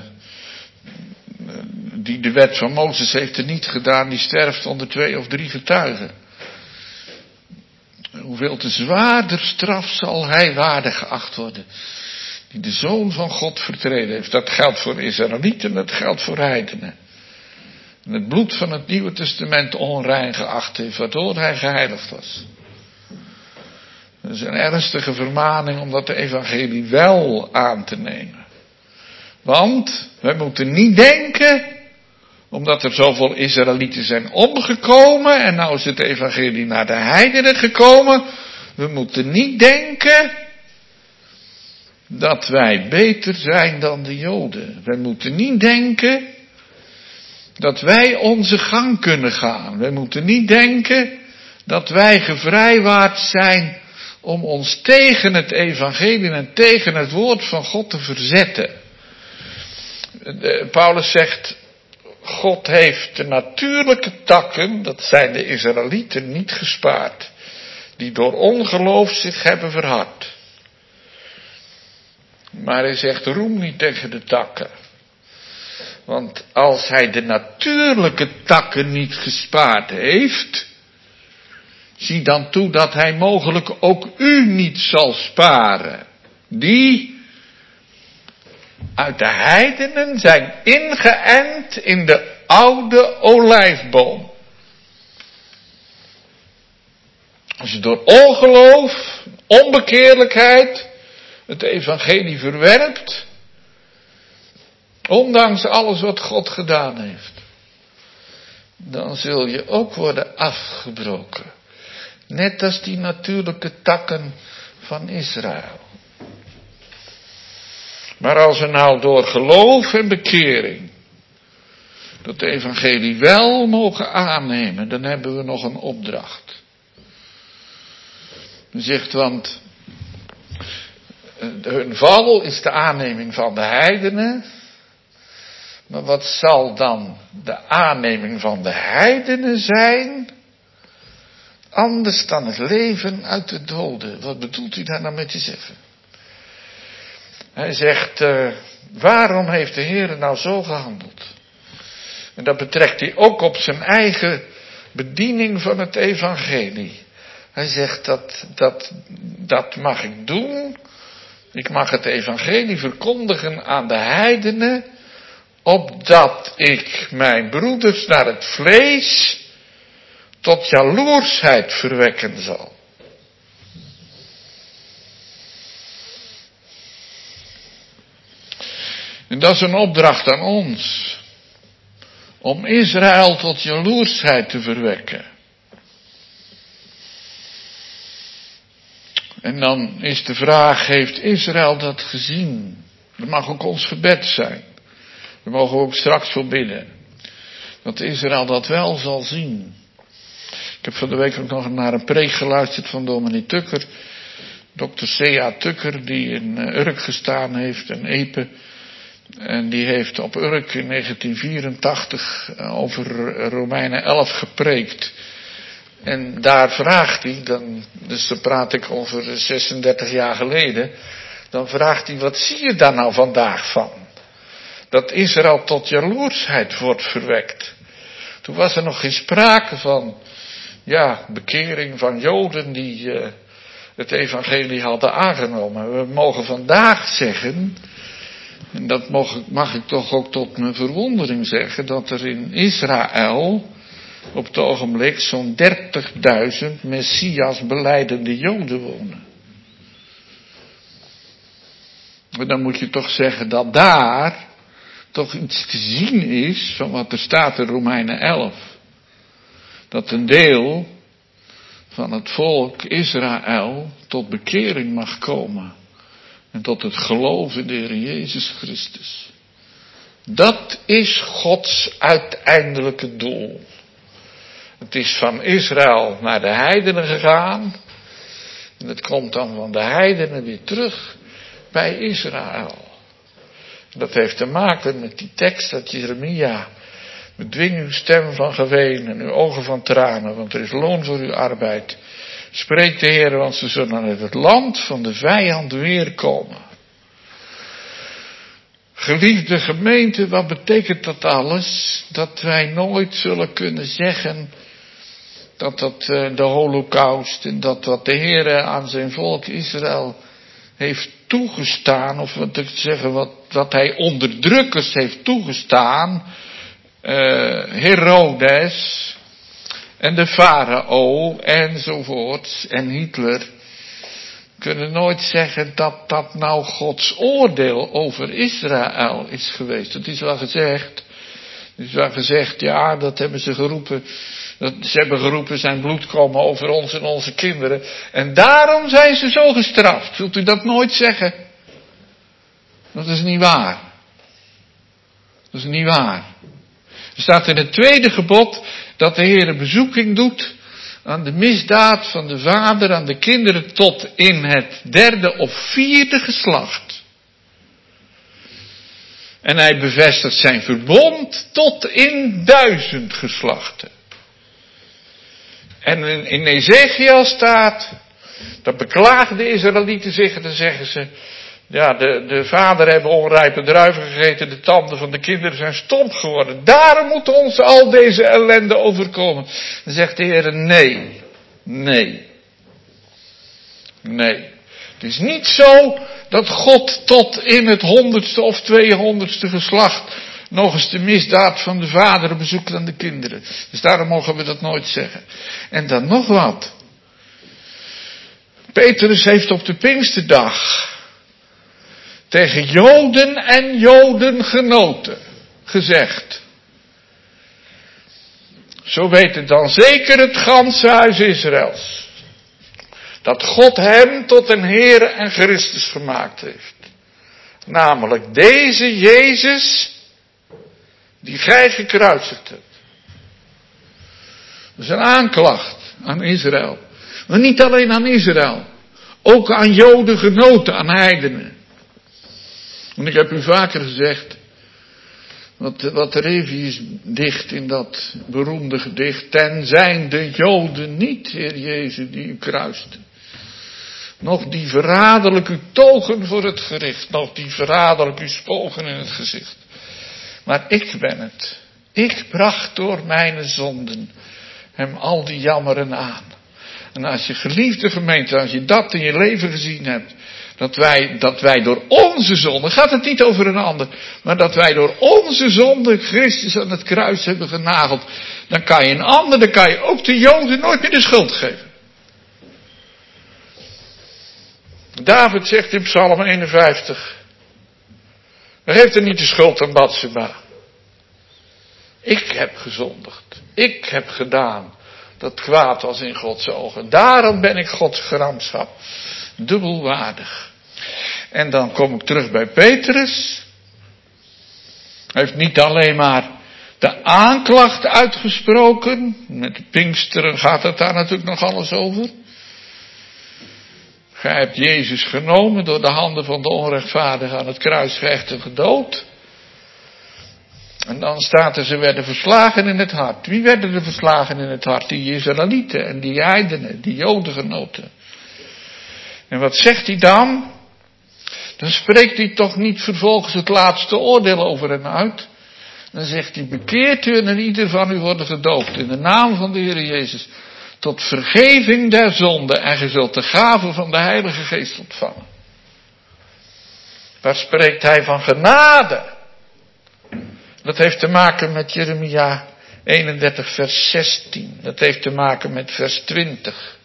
die de wet van Mozes heeft er niet gedaan, die sterft onder 2 of 3 getuigen. Hoeveel te zwaarder straf zal hij waardig geacht worden, die de Zoon van God vertreden heeft. Dat geldt voor Israëlieten, dat geldt voor heidenen. En het bloed van het Nieuwe Testament onrein geacht heeft, waardoor hij geheiligd was. Dat is een ernstige vermaning om dat evangelie wel aan te nemen. Want wij moeten niet denken, omdat er zoveel Israëlieten zijn omgekomen en nou is het evangelie naar de heidenen gekomen. We moeten niet denken dat wij beter zijn dan de Joden. We moeten niet denken dat wij onze gang kunnen gaan. We moeten niet denken dat wij gevrijwaard zijn om ons tegen het evangelie en tegen het woord van God te verzetten. Paulus zegt, God heeft de natuurlijke takken, dat zijn de Israëlieten, niet gespaard, die door ongeloof zich hebben verhard. Maar hij zegt, roem niet tegen de takken. Want als hij de natuurlijke takken niet gespaard heeft, zie dan toe dat hij mogelijk ook u niet zal sparen. Die uit de heidenen zijn ingeënt in de oude olijfboom. Als je door ongeloof, onbekeerlijkheid, het evangelie verwerpt, ondanks alles wat God gedaan heeft, dan zul je ook worden afgebroken. Net als die natuurlijke takken van Israël. Maar als we nou door geloof en bekering dat evangelie wel mogen aannemen, dan hebben we nog een opdracht. U zegt, want hun val is de aanneming van de heidenen. Maar wat zal dan de aanneming van de heidenen zijn? Anders dan het leven uit de doden. Wat bedoelt u daar nou mee te zeggen? Hij zegt, waarom heeft de Heer nou zo gehandeld? En dat betrekt hij ook op zijn eigen bediening van het evangelie. Hij zegt, dat mag ik doen. Ik mag het evangelie verkondigen aan de heidenen, opdat ik mijn broeders naar het vlees tot jaloersheid verwekken zal. En dat is een opdracht aan ons. Om Israël tot jaloersheid te verwekken. En dan is de vraag, heeft Israël dat gezien? Dat mag ook ons gebed zijn. Daar mogen we ook straks voor bidden. Dat Israël dat wel zal zien. Ik heb van de week ook nog naar een preek geluisterd van dominee Tukker. Dr. C.A. Tukker, die in Urk gestaan heeft, en Epe. En die heeft op Urk in 1984 over Romeinen 11 gepreekt. En daar vraagt hij, dus dan praat ik over 36 jaar geleden. Dan vraagt hij, wat zie je daar nou vandaag van? Dat Israël tot jaloersheid wordt verwekt. Toen was er nog geen sprake van, bekering van Joden die het evangelie hadden aangenomen. We mogen vandaag zeggen, en dat mag ik toch ook tot mijn verwondering zeggen, dat er in Israël op het ogenblik zo'n 30.000 Messias belijdende Joden wonen. Maar dan moet je toch zeggen dat daar toch iets te zien is van wat er staat in Romeinen 11. Dat een deel van het volk Israël tot bekering mag komen. En tot het geloof in de Heer Jezus Christus. Dat is Gods uiteindelijke doel. Het is van Israël naar de heidenen gegaan. En het komt dan van de heidenen weer terug bij Israël. Dat heeft te maken met die tekst dat Jeremia, bedwing uw stem van geween en uw ogen van tranen, want er is loon voor uw arbeid. Spreekt de Heer, want ze zullen uit het land van de vijand weerkomen. Geliefde gemeente, wat betekent dat alles? Dat wij nooit zullen kunnen zeggen dat de Holocaust en dat wat de Heer aan zijn volk Israël heeft toegestaan, of wat ik zeggen, wat hij onderdrukkers heeft toegestaan, Herodes en de farao enzovoort en Hitler, kunnen nooit zeggen dat dat nou Gods oordeel over Israël is geweest. Het is wel gezegd, ja, dat hebben ze geroepen. Ze hebben geroepen, zijn bloed komen over ons en onze kinderen. En daarom zijn ze zo gestraft. Zult u dat nooit zeggen? Dat is niet waar. Dat is niet waar. Er staat in het tweede gebod dat de Heer een bezoeking doet aan de misdaad van de vader aan de kinderen tot in het derde of vierde geslacht. En hij bevestigt zijn verbond tot in 1000 geslachten. En in Ezekiel staat, dat beklagen de Israëlieten zich en dan zeggen ze, de vader hebben onrijpe druiven gegeten, de tanden van de kinderen zijn stomp geworden. Daarom moet ons al deze ellende overkomen. Dan zegt de Heer, nee. Het is niet zo dat God tot in het 100ste of 200ste geslacht nog eens de misdaad van de vader bezoekt aan de kinderen. Dus daarom mogen we dat nooit zeggen. En dan nog wat. Petrus heeft op de Pinksterdag tegen Joden en Jodengenoten gezegd: zo weet het dan zeker het ganse huis Israëls, dat God hem tot een Heere en Christus gemaakt heeft. Namelijk deze Jezus, die gij gekruisigd hebt. Dat is een aanklacht aan Israël. Maar niet alleen aan Israël. Ook aan Jodengenoten, aan heidenen. En ik heb u vaker gezegd, wat Revius dicht in dat beroemde gedicht: ten zijn de Joden niet, Heer Jezus, die u kruiste. Nog die verraderlijk u togen voor het gericht, nog die verraderlijk u spogen in het gezicht. Maar ik ben het. Ik bracht door mijn zonden hem al die jammeren aan. En als je, geliefde gemeente, als je dat in je leven gezien hebt, dat wij door onze zonde, gaat het niet over een ander, maar dat wij door onze zonde Christus aan het kruis hebben genageld, dan kan je ook de Joden nooit meer de schuld geven. David zegt in Psalm 51, geef er niet de schuld aan Batseba. Ik heb gezondigd. Ik heb gedaan dat kwaad was in Gods ogen. Daarom ben ik Gods gramschap dubbelwaardig. En dan kom ik terug bij Petrus. Hij heeft niet alleen maar de aanklacht uitgesproken. Met de Pinksteren gaat het daar natuurlijk nog alles over. Gij hebt Jezus genomen, door de handen van de onrechtvaardigen aan het kruis gehecht en gedood. En dan staat er, ze werden verslagen in het hart. Wie werden er verslagen in het hart? Die Israëlieten en die heidenen, die Jodengenoten. En wat zegt hij dan? Dan spreekt hij toch niet vervolgens het laatste oordeel over hen uit. Dan zegt hij, bekeert u en ieder van u worden gedoopt in de naam van de Heer Jezus. Tot vergeving der zonde en ge zult de gave van de Heilige Geest ontvangen. Daar spreekt hij van genade. Dat heeft te maken met Jeremia 31 vers 16. Dat heeft te maken met vers 20.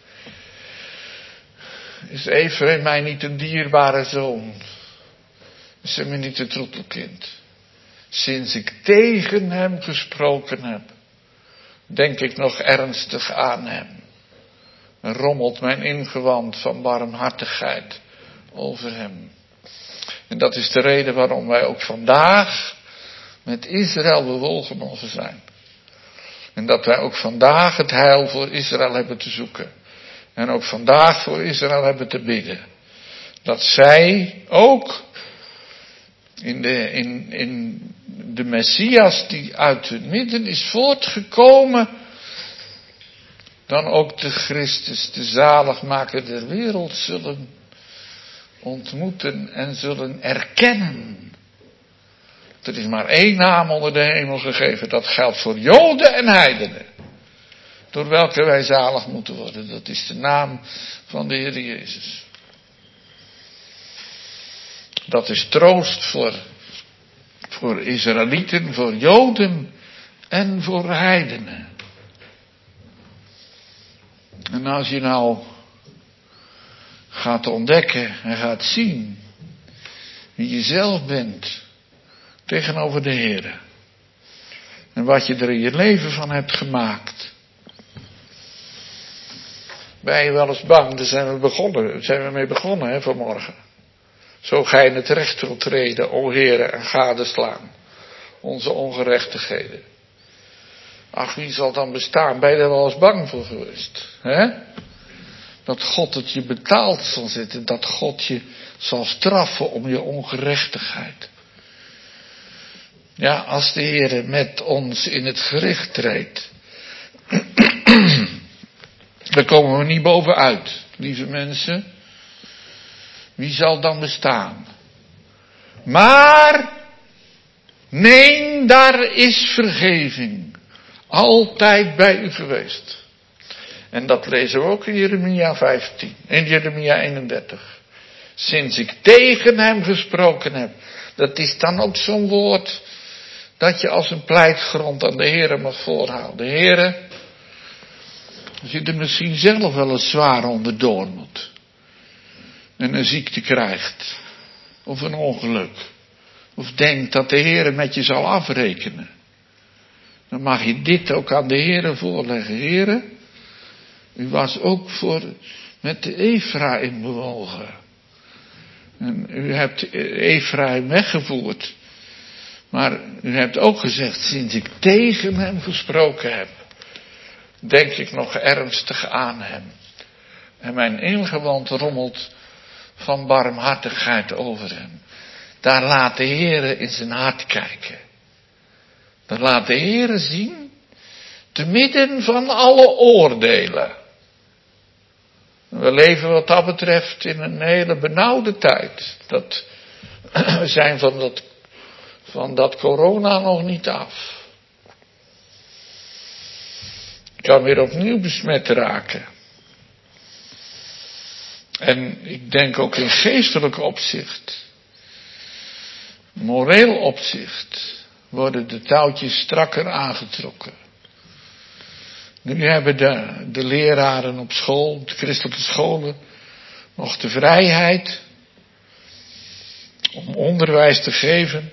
Is Efraïm mij niet een dierbare zoon? Is hij me niet een troetelkind? Sinds ik tegen hem gesproken heb, denk ik nog ernstig aan hem. En rommelt mijn ingewand van barmhartigheid over hem. En dat is de reden waarom wij ook vandaag met Israël bewogen mogen zijn. En dat wij ook vandaag het heil voor Israël hebben te zoeken. En ook vandaag voor Israël hebben te bidden. Dat zij ook in de Messias die uit hun midden is voortgekomen, dan ook de Christus, de zaligmaker der wereld, zullen ontmoeten en zullen erkennen. Er is maar één naam onder de hemel gegeven, dat geldt voor Joden en heidenen, door welke wij zalig moeten worden. Dat is de naam van de Heer Jezus. Dat is troost voor Israëlieten, voor Joden en voor heidenen. En als je nou gaat ontdekken en gaat zien wie je zelf bent tegenover de Heer. En wat je er in je leven van hebt gemaakt. Ben je wel eens bang? Daar zijn we mee begonnen hè, vanmorgen. Zo gij in het recht zult treden, o Heere, en gadeslaan onze ongerechtigheden. Ach, wie zal dan bestaan? Ben je er wel eens bang voor geweest? Hè? Dat God het je betaald zal zetten. Dat God je zal straffen om je ongerechtigheid. Ja, als de Heere met ons in het gericht treedt. Daar komen we niet bovenuit, lieve mensen. Wie zal dan bestaan? Maar, nee, daar is vergeving. Altijd bij u geweest. En dat lezen we ook in Jeremia 15, in Jeremia 31. Sinds ik tegen hem gesproken heb. Dat is dan ook zo'n woord dat je als een pleitgrond aan de Heere mag voorhouden. Heere, als je er misschien zelf wel eens zwaar onderdoor moet. En een ziekte krijgt. Of een ongeluk. Of denkt dat de Heere met je zal afrekenen. Dan mag je dit ook aan de Heere voorleggen. Heere, u was ook met de Efraïm bewogen. En u hebt Efraïm weggevoerd. Maar u hebt ook gezegd, sinds ik tegen hem gesproken heb, denk ik nog ernstig aan hem. En mijn ingewand rommelt van barmhartigheid over hem. Daar laat de Heere in zijn hart kijken. Daar laat de Heere zien, te midden van alle oordelen. We leven wat dat betreft in een hele benauwde tijd. We zijn van dat corona nog niet af. Ik kan weer opnieuw besmet raken. En ik denk ook in geestelijk opzicht, moreel opzicht, worden de touwtjes strakker aangetrokken. Nu hebben de leraren op school, de christelijke scholen, nog de vrijheid om onderwijs te geven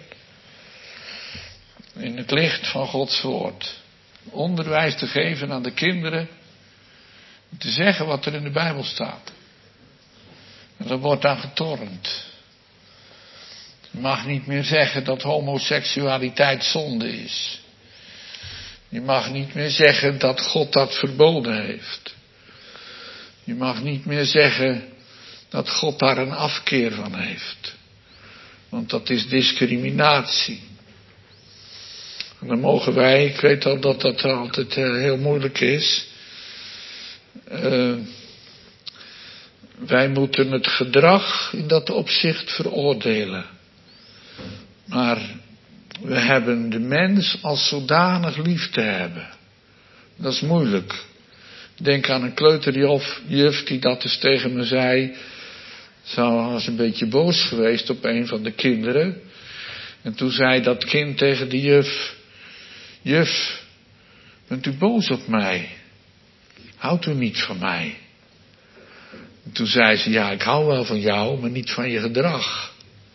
in het licht van Gods woord. Onderwijs te geven aan de kinderen, te zeggen wat er in de Bijbel staat. En er wordt aan getornd. Je mag niet meer zeggen dat homoseksualiteit zonde is. Je mag niet meer zeggen dat God dat verboden heeft. Je mag niet meer zeggen dat God daar een afkeer van heeft. Want dat is discriminatie. En dan mogen wij, ik weet al dat dat altijd heel moeilijk is. wij moeten het gedrag in dat opzicht veroordelen. Maar we hebben de mens als zodanig lief te hebben. Dat is moeilijk. Denk aan een kleuterjuf die dat eens tegen me zei. Ze was een beetje boos geweest op een van de kinderen. En toen zei dat kind tegen de juf: Juf, bent u boos op mij? Houdt u niet van mij? En toen zei ze: ja, ik hou wel van jou, maar niet van je gedrag.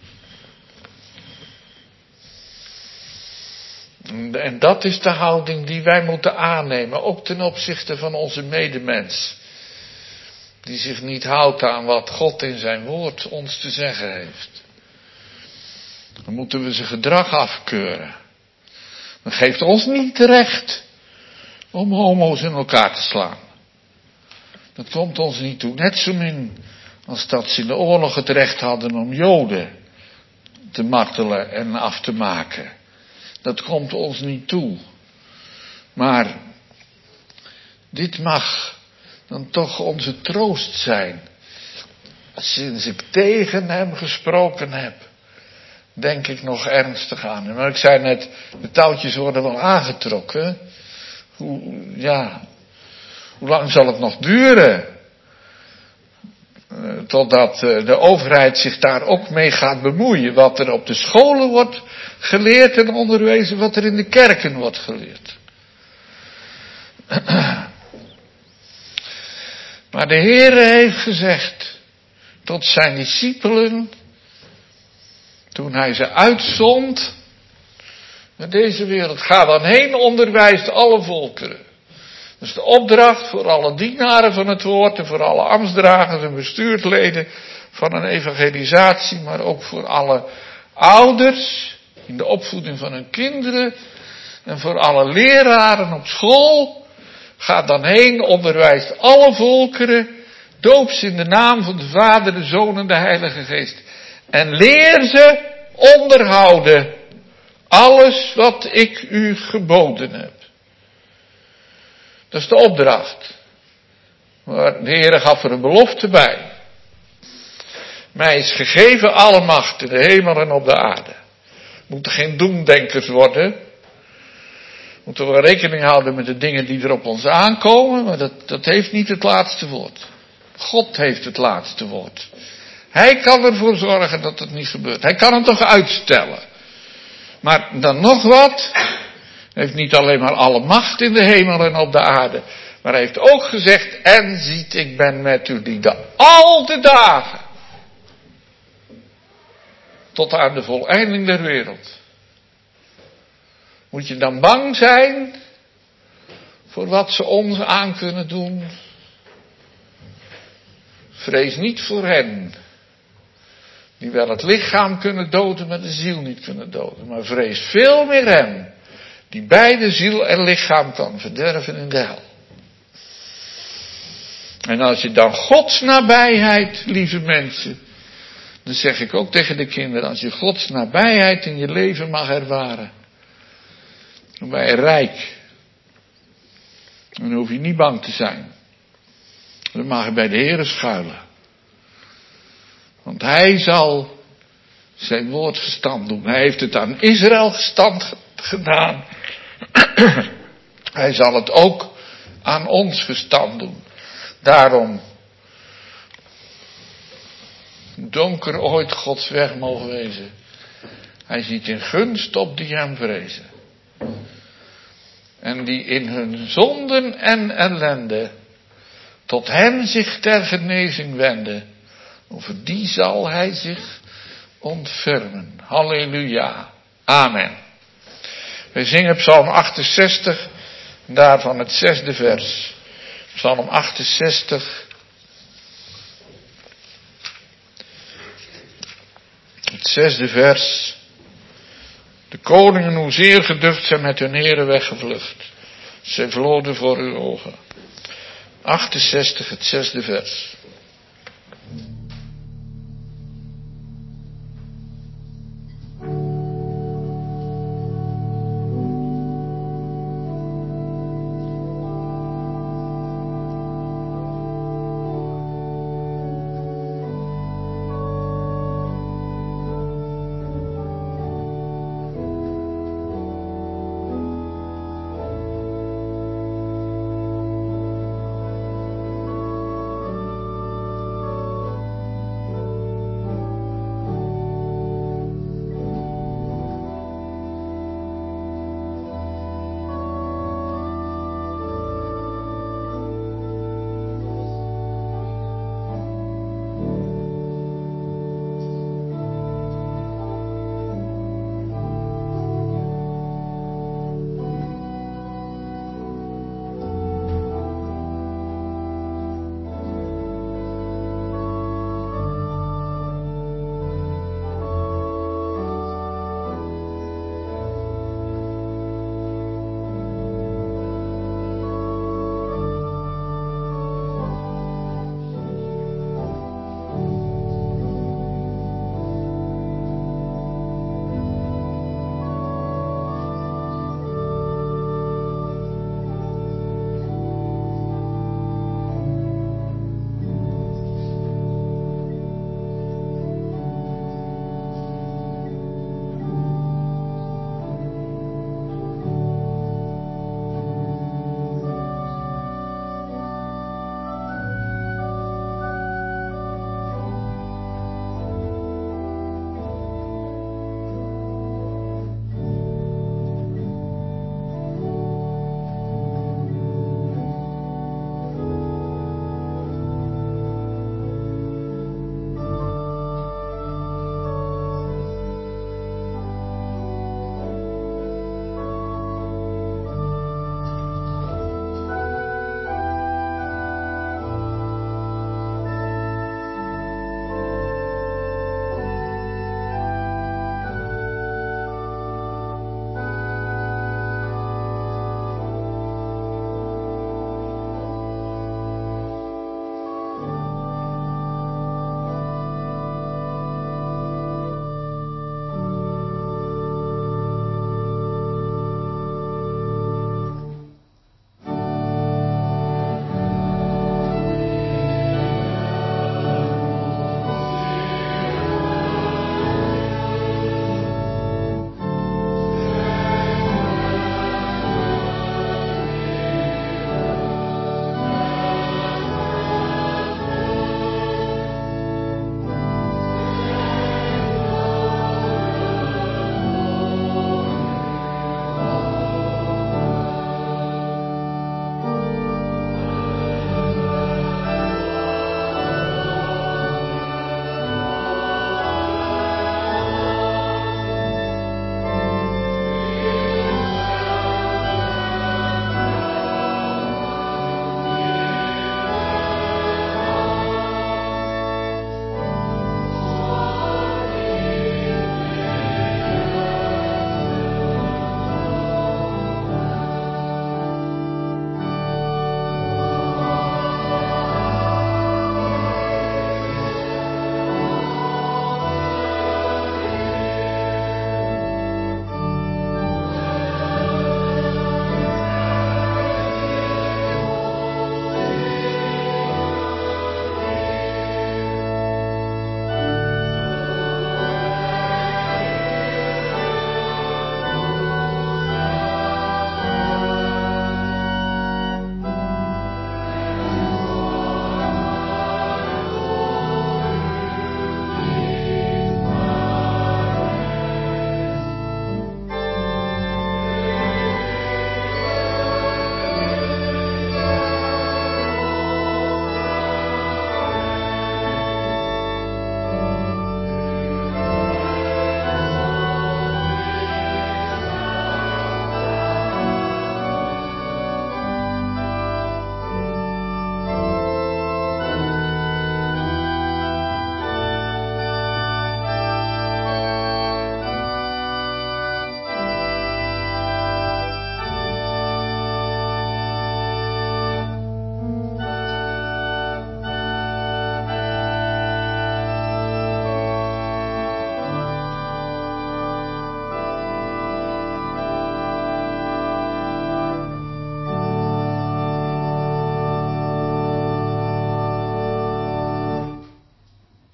En dat is de houding die wij moeten aannemen, ook ten opzichte van onze medemens. Die zich niet houdt aan wat God in zijn woord ons te zeggen heeft. Dan moeten we zijn gedrag afkeuren. Dat geeft ons niet recht om homo's in elkaar te slaan. Dat komt ons niet toe. Net zo min als dat ze in de oorlog het recht hadden om Joden te martelen en af te maken. Dat komt ons niet toe. Maar dit mag dan toch onze troost zijn. Sinds ik tegen hem gesproken heb, denk ik nog ernstig aan hem. Maar ik zei net, de touwtjes worden wel aangetrokken. Hoe lang zal het nog duren? Totdat de overheid zich daar ook mee gaat bemoeien. Wat er op de scholen wordt geleerd en onderwezen, wat er in de kerken wordt geleerd. Maar de Heere heeft gezegd tot zijn discipelen, toen hij ze uitzond naar deze wereld: ga dan heen, onderwijst alle volkeren. Dat is de opdracht voor alle dienaren van het woord en voor alle ambtsdragers en bestuursleden van een evangelisatie, maar ook voor alle ouders in de opvoeding van hun kinderen en voor alle leraren op school. Ga dan heen, onderwijst alle volkeren, doop ze in de naam van de Vader, de Zoon en de Heilige Geest. En leer ze onderhouden alles wat ik u geboden heb. Dat is de opdracht. Maar de Heere gaf er een belofte bij. Mij is gegeven alle macht in de hemel en op de aarde. We moeten geen doemdenkers worden. We moeten wel rekening houden met de dingen die er op ons aankomen. Maar dat heeft niet het laatste woord. God heeft het laatste woord. Hij kan ervoor zorgen dat het niet gebeurt. Hij kan het toch uitstellen. Maar dan nog wat. Hij heeft niet alleen maar alle macht in de hemel en op de aarde. Maar hij heeft ook gezegd: en ziet, ik ben met u al de dagen. Tot aan de voleinding der wereld. Moet je dan bang zijn voor wat ze ons aan kunnen doen? Vrees niet voor hen, die wel het lichaam kunnen doden, maar de ziel niet kunnen doden. Maar vrees veel meer hem, die beide ziel en lichaam kan verderven in de hel. En als je dan Gods nabijheid, lieve mensen, dan zeg ik ook tegen de kinderen: als je Gods nabijheid in je leven mag ervaren, dan ben je rijk. Dan hoef je niet bang te zijn. Dan mag je bij de Heere schuilen. Want hij zal zijn woord gestand doen. Hij heeft het aan Israël gestand gedaan. Hij zal het ook aan ons gestand doen. Daarom, donker ooit Gods weg mogen wezen, hij ziet in gunst op die hem vrezen. En die in hun zonden en ellende tot hem zich ter genezing wenden. Over die zal hij zich ontfermen. Halleluja. Amen. We zingen Psalm 68, daarvan het 6e vers. Psalm 68. Het 6e vers. De koningen hoezeer geducht zijn met hun heren weggevlucht. Zij vloden voor uw ogen. 68, het 6e vers.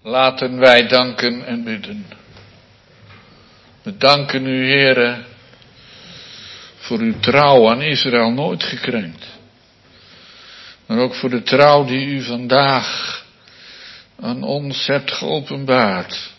Laten wij danken en bidden. We danken u, Heere, voor uw trouw aan Israël nooit gekrenkt. Maar ook voor de trouw die u vandaag aan ons hebt geopenbaard.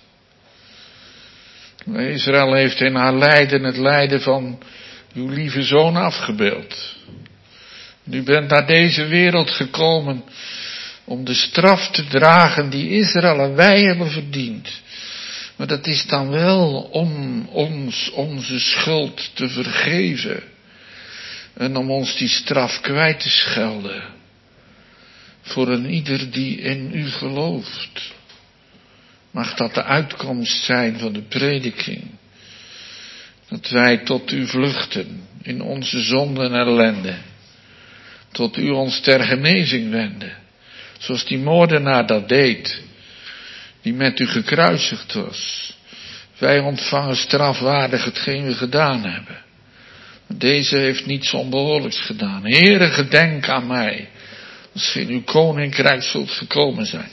Israël heeft in haar lijden het lijden van uw lieve zoon afgebeeld. U bent naar deze wereld gekomen om de straf te dragen die Israël en wij hebben verdiend. Maar dat is dan wel om ons onze schuld te vergeven. En om ons die straf kwijt te schelden. Voor een ieder die in u gelooft. Mag dat de uitkomst zijn van de prediking. Dat wij tot u vluchten in onze zonde en ellende. Tot u ons ter genezing wenden. Zoals die moordenaar dat deed. Die met u gekruisigd was. Wij ontvangen strafwaardig hetgeen we gedaan hebben. Deze heeft niets onbehoorlijks gedaan. Heere, gedenk aan mij. Als ge in uw koninkrijk zult gekomen zijn.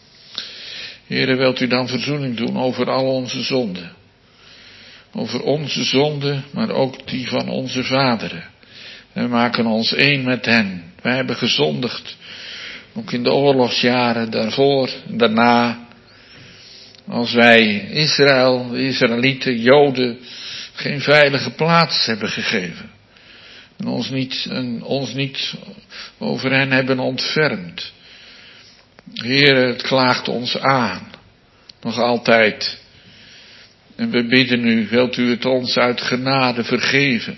Heere, wilt u dan verzoening doen over al onze zonden. Over onze zonden, maar ook die van onze vaderen. We maken ons één met hen. Wij hebben gezondigd. Ook in de oorlogsjaren daarvoor en daarna. Als wij Israël, de Israëlieten, Joden, geen veilige plaats hebben gegeven. En ons niet over hen hebben ontfermd. Heer, het klaagt ons aan. Nog altijd. En we bidden u, wilt u het ons uit genade vergeven.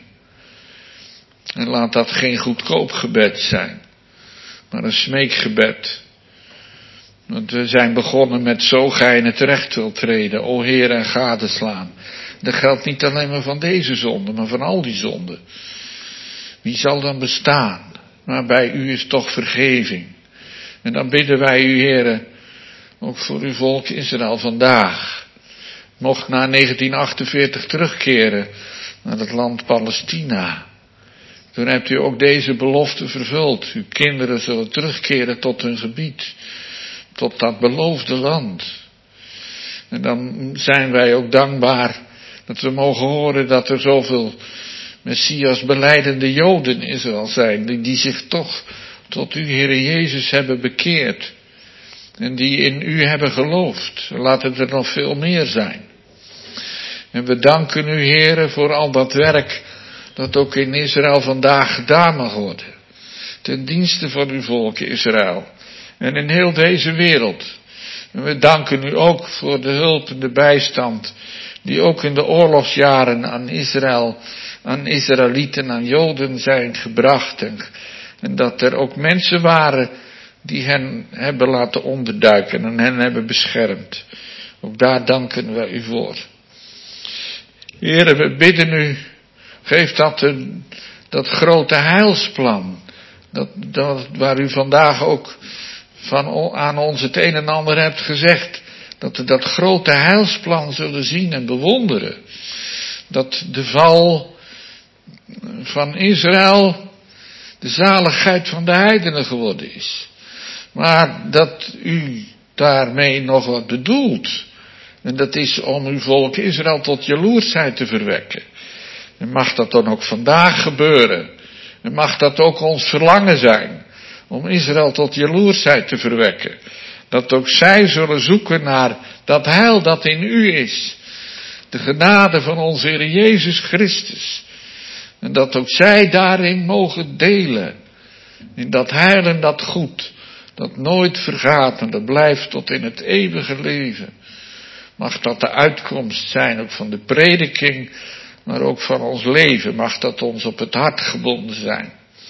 En laat dat geen goedkoop gebed zijn. Maar een smeekgebed. Want we zijn begonnen met zo gij in het recht wilt treden, o Heer, en gadeslaan. Dat geldt niet alleen maar van deze zonde, maar van al die zonden. Wie zal dan bestaan? Maar bij u is toch vergeving. En dan bidden wij u, Heere, ook voor uw volk Israël vandaag. Mocht na 1948 terugkeren naar het land Palestina. Toen hebt u ook deze belofte vervuld. Uw kinderen zullen terugkeren tot hun gebied. Tot dat beloofde land. En dan zijn wij ook dankbaar dat we mogen horen dat er zoveel Messias belijdende Joden in Israël zijn. Die zich toch tot u, Heere Jezus, hebben bekeerd. En die in u hebben geloofd. Laat het er nog veel meer zijn. En we danken u, Heere, voor al dat werk dat ook in Israël vandaag gedaan mag worden. Ten dienste van uw volk Israël. En in heel deze wereld. En we danken u ook voor de hulp en de bijstand die ook in de oorlogsjaren aan Israël, aan Israëlieten, aan Joden zijn gebracht. En dat er ook mensen waren die hen hebben laten onderduiken en hen hebben beschermd. Ook daar danken wij u voor. Heere, we bidden u, geef dat grote heilsplan, dat waar u vandaag ook aan ons het een en ander hebt gezegd, dat we dat grote heilsplan zullen zien en bewonderen. Dat de val van Israël de zaligheid van de heidenen geworden is. Maar dat u daarmee nog wat bedoelt. En dat is om uw volk Israël tot jaloersheid te verwekken. En mag dat dan ook vandaag gebeuren. En mag dat ook ons verlangen zijn. Om Israël tot jaloersheid te verwekken. Dat ook zij zullen zoeken naar dat heil dat in u is. De genade van onze Heer Jezus Christus. En dat ook zij daarin mogen delen. In dat heil en dat goed. Dat nooit vergaat en dat blijft tot in het eeuwige leven. Mag dat de uitkomst zijn ook van de prediking. Maar ook van ons leven. Mag dat ons op het hart gebonden zijn.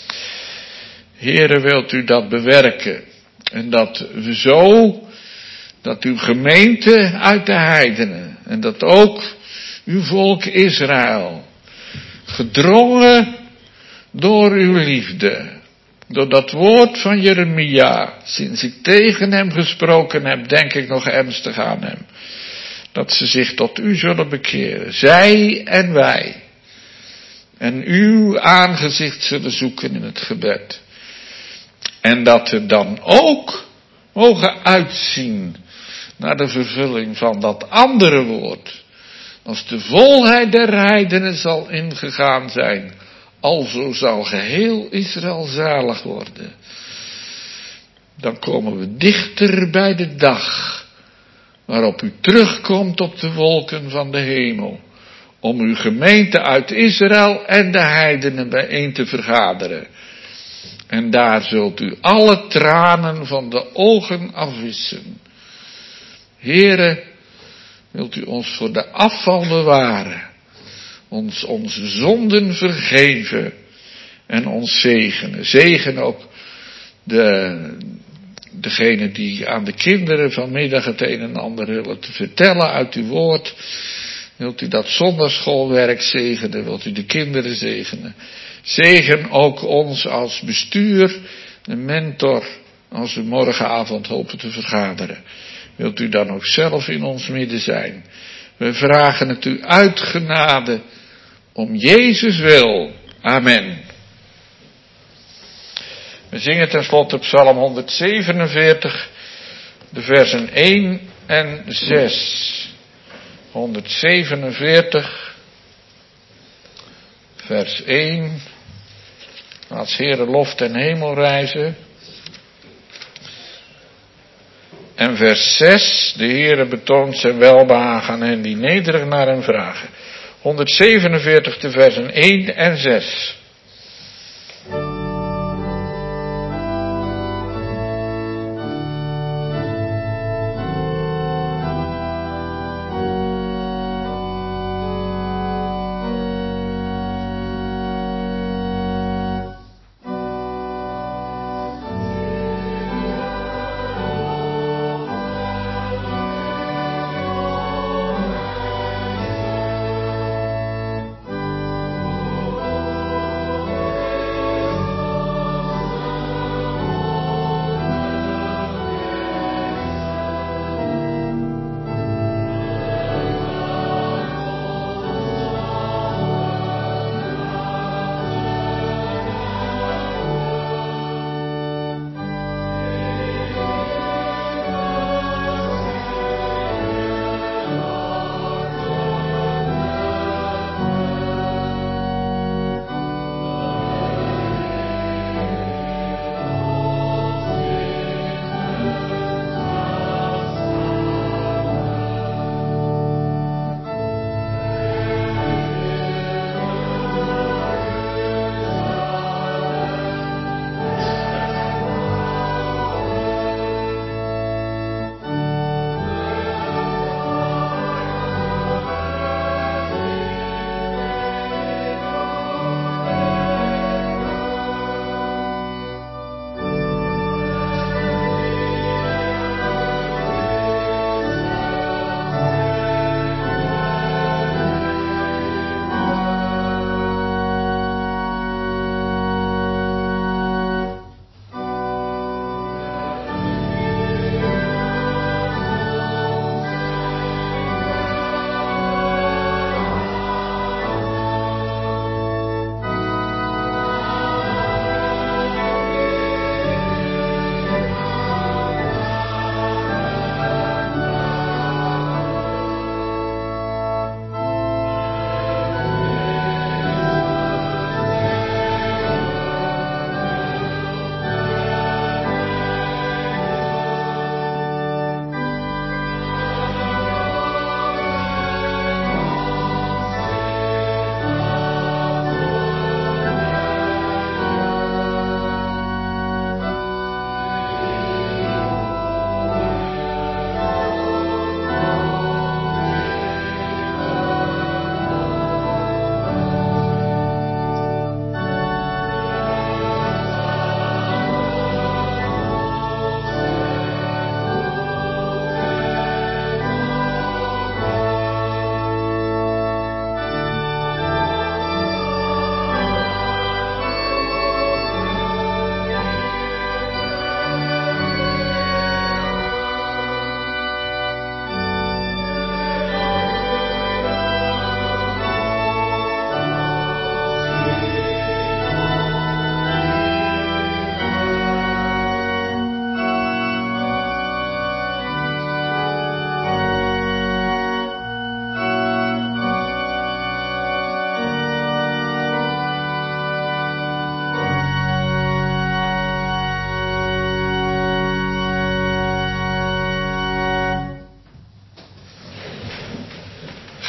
Heere, wilt u dat bewerken. En dat we zo, dat uw gemeente uit de heidenen. En dat ook uw volk Israël. Gedrongen door uw liefde. Door dat woord van Jeremia. Sinds ik tegen hem gesproken heb, denk ik nog ernstig aan hem. Dat ze zich tot u zullen bekeren. Zij en wij. En uw aangezicht zullen zoeken in het gebed. En dat we dan ook mogen uitzien naar de vervulling van dat andere woord. Als de volheid der heidenen zal ingegaan zijn, alzo zal geheel Israël zalig worden. Dan komen we dichter bij de dag waarop u terugkomt op de wolken van de hemel, om uw gemeente uit Israël en de heidenen bijeen te vergaderen. En daar zult u alle tranen van de ogen afwissen. Heere, wilt u ons voor de afval bewaren, ons onze zonden vergeven en ons zegenen. Zegen ook degene die aan de kinderen vanmiddag het een en ander willen te vertellen uit uw woord. Wilt u dat zondagschoolwerk zegenen, wilt u de kinderen zegenen. Zegen ook ons als bestuur, de mentor, als we morgenavond hopen te vergaderen. Wilt u dan ook zelf in ons midden zijn. We vragen het u uit genade, om Jezus wil. Amen. We zingen tenslotte Psalm 147, de versen 1 en 6. 147, vers 1. Laat Heere lof ten hemel rijzen. En vers 6. De Heere betoont zijn welbehagen aan hen die nederig naar hem vragen. 147, de versen 1 en 6.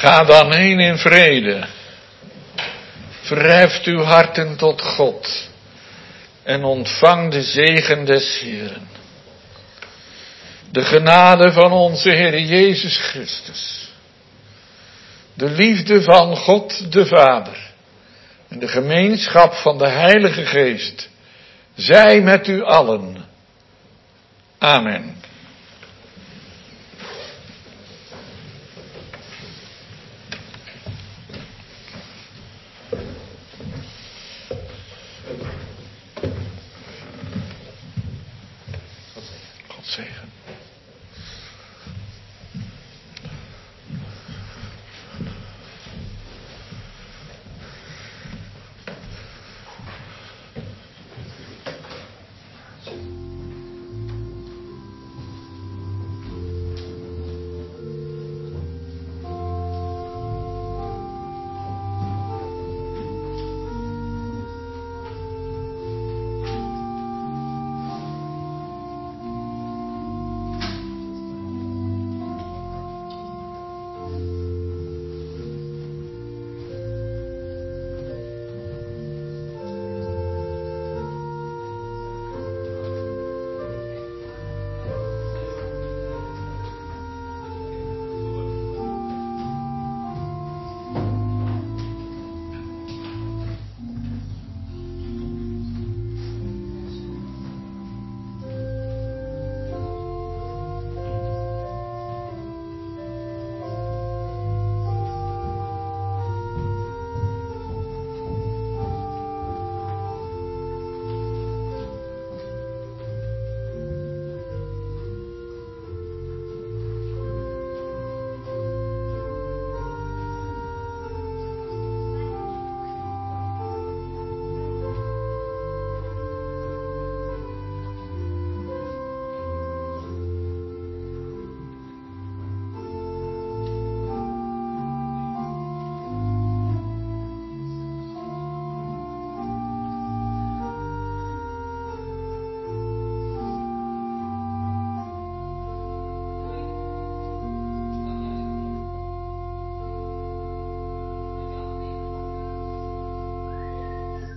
Ga dan heen in vrede. Verheft uw harten tot God. En ontvang de zegen des Heeren. De genade van onze Heer Jezus Christus. De liefde van God de Vader. En de gemeenschap van de Heilige Geest. Zij met u allen. Amen. God zegen.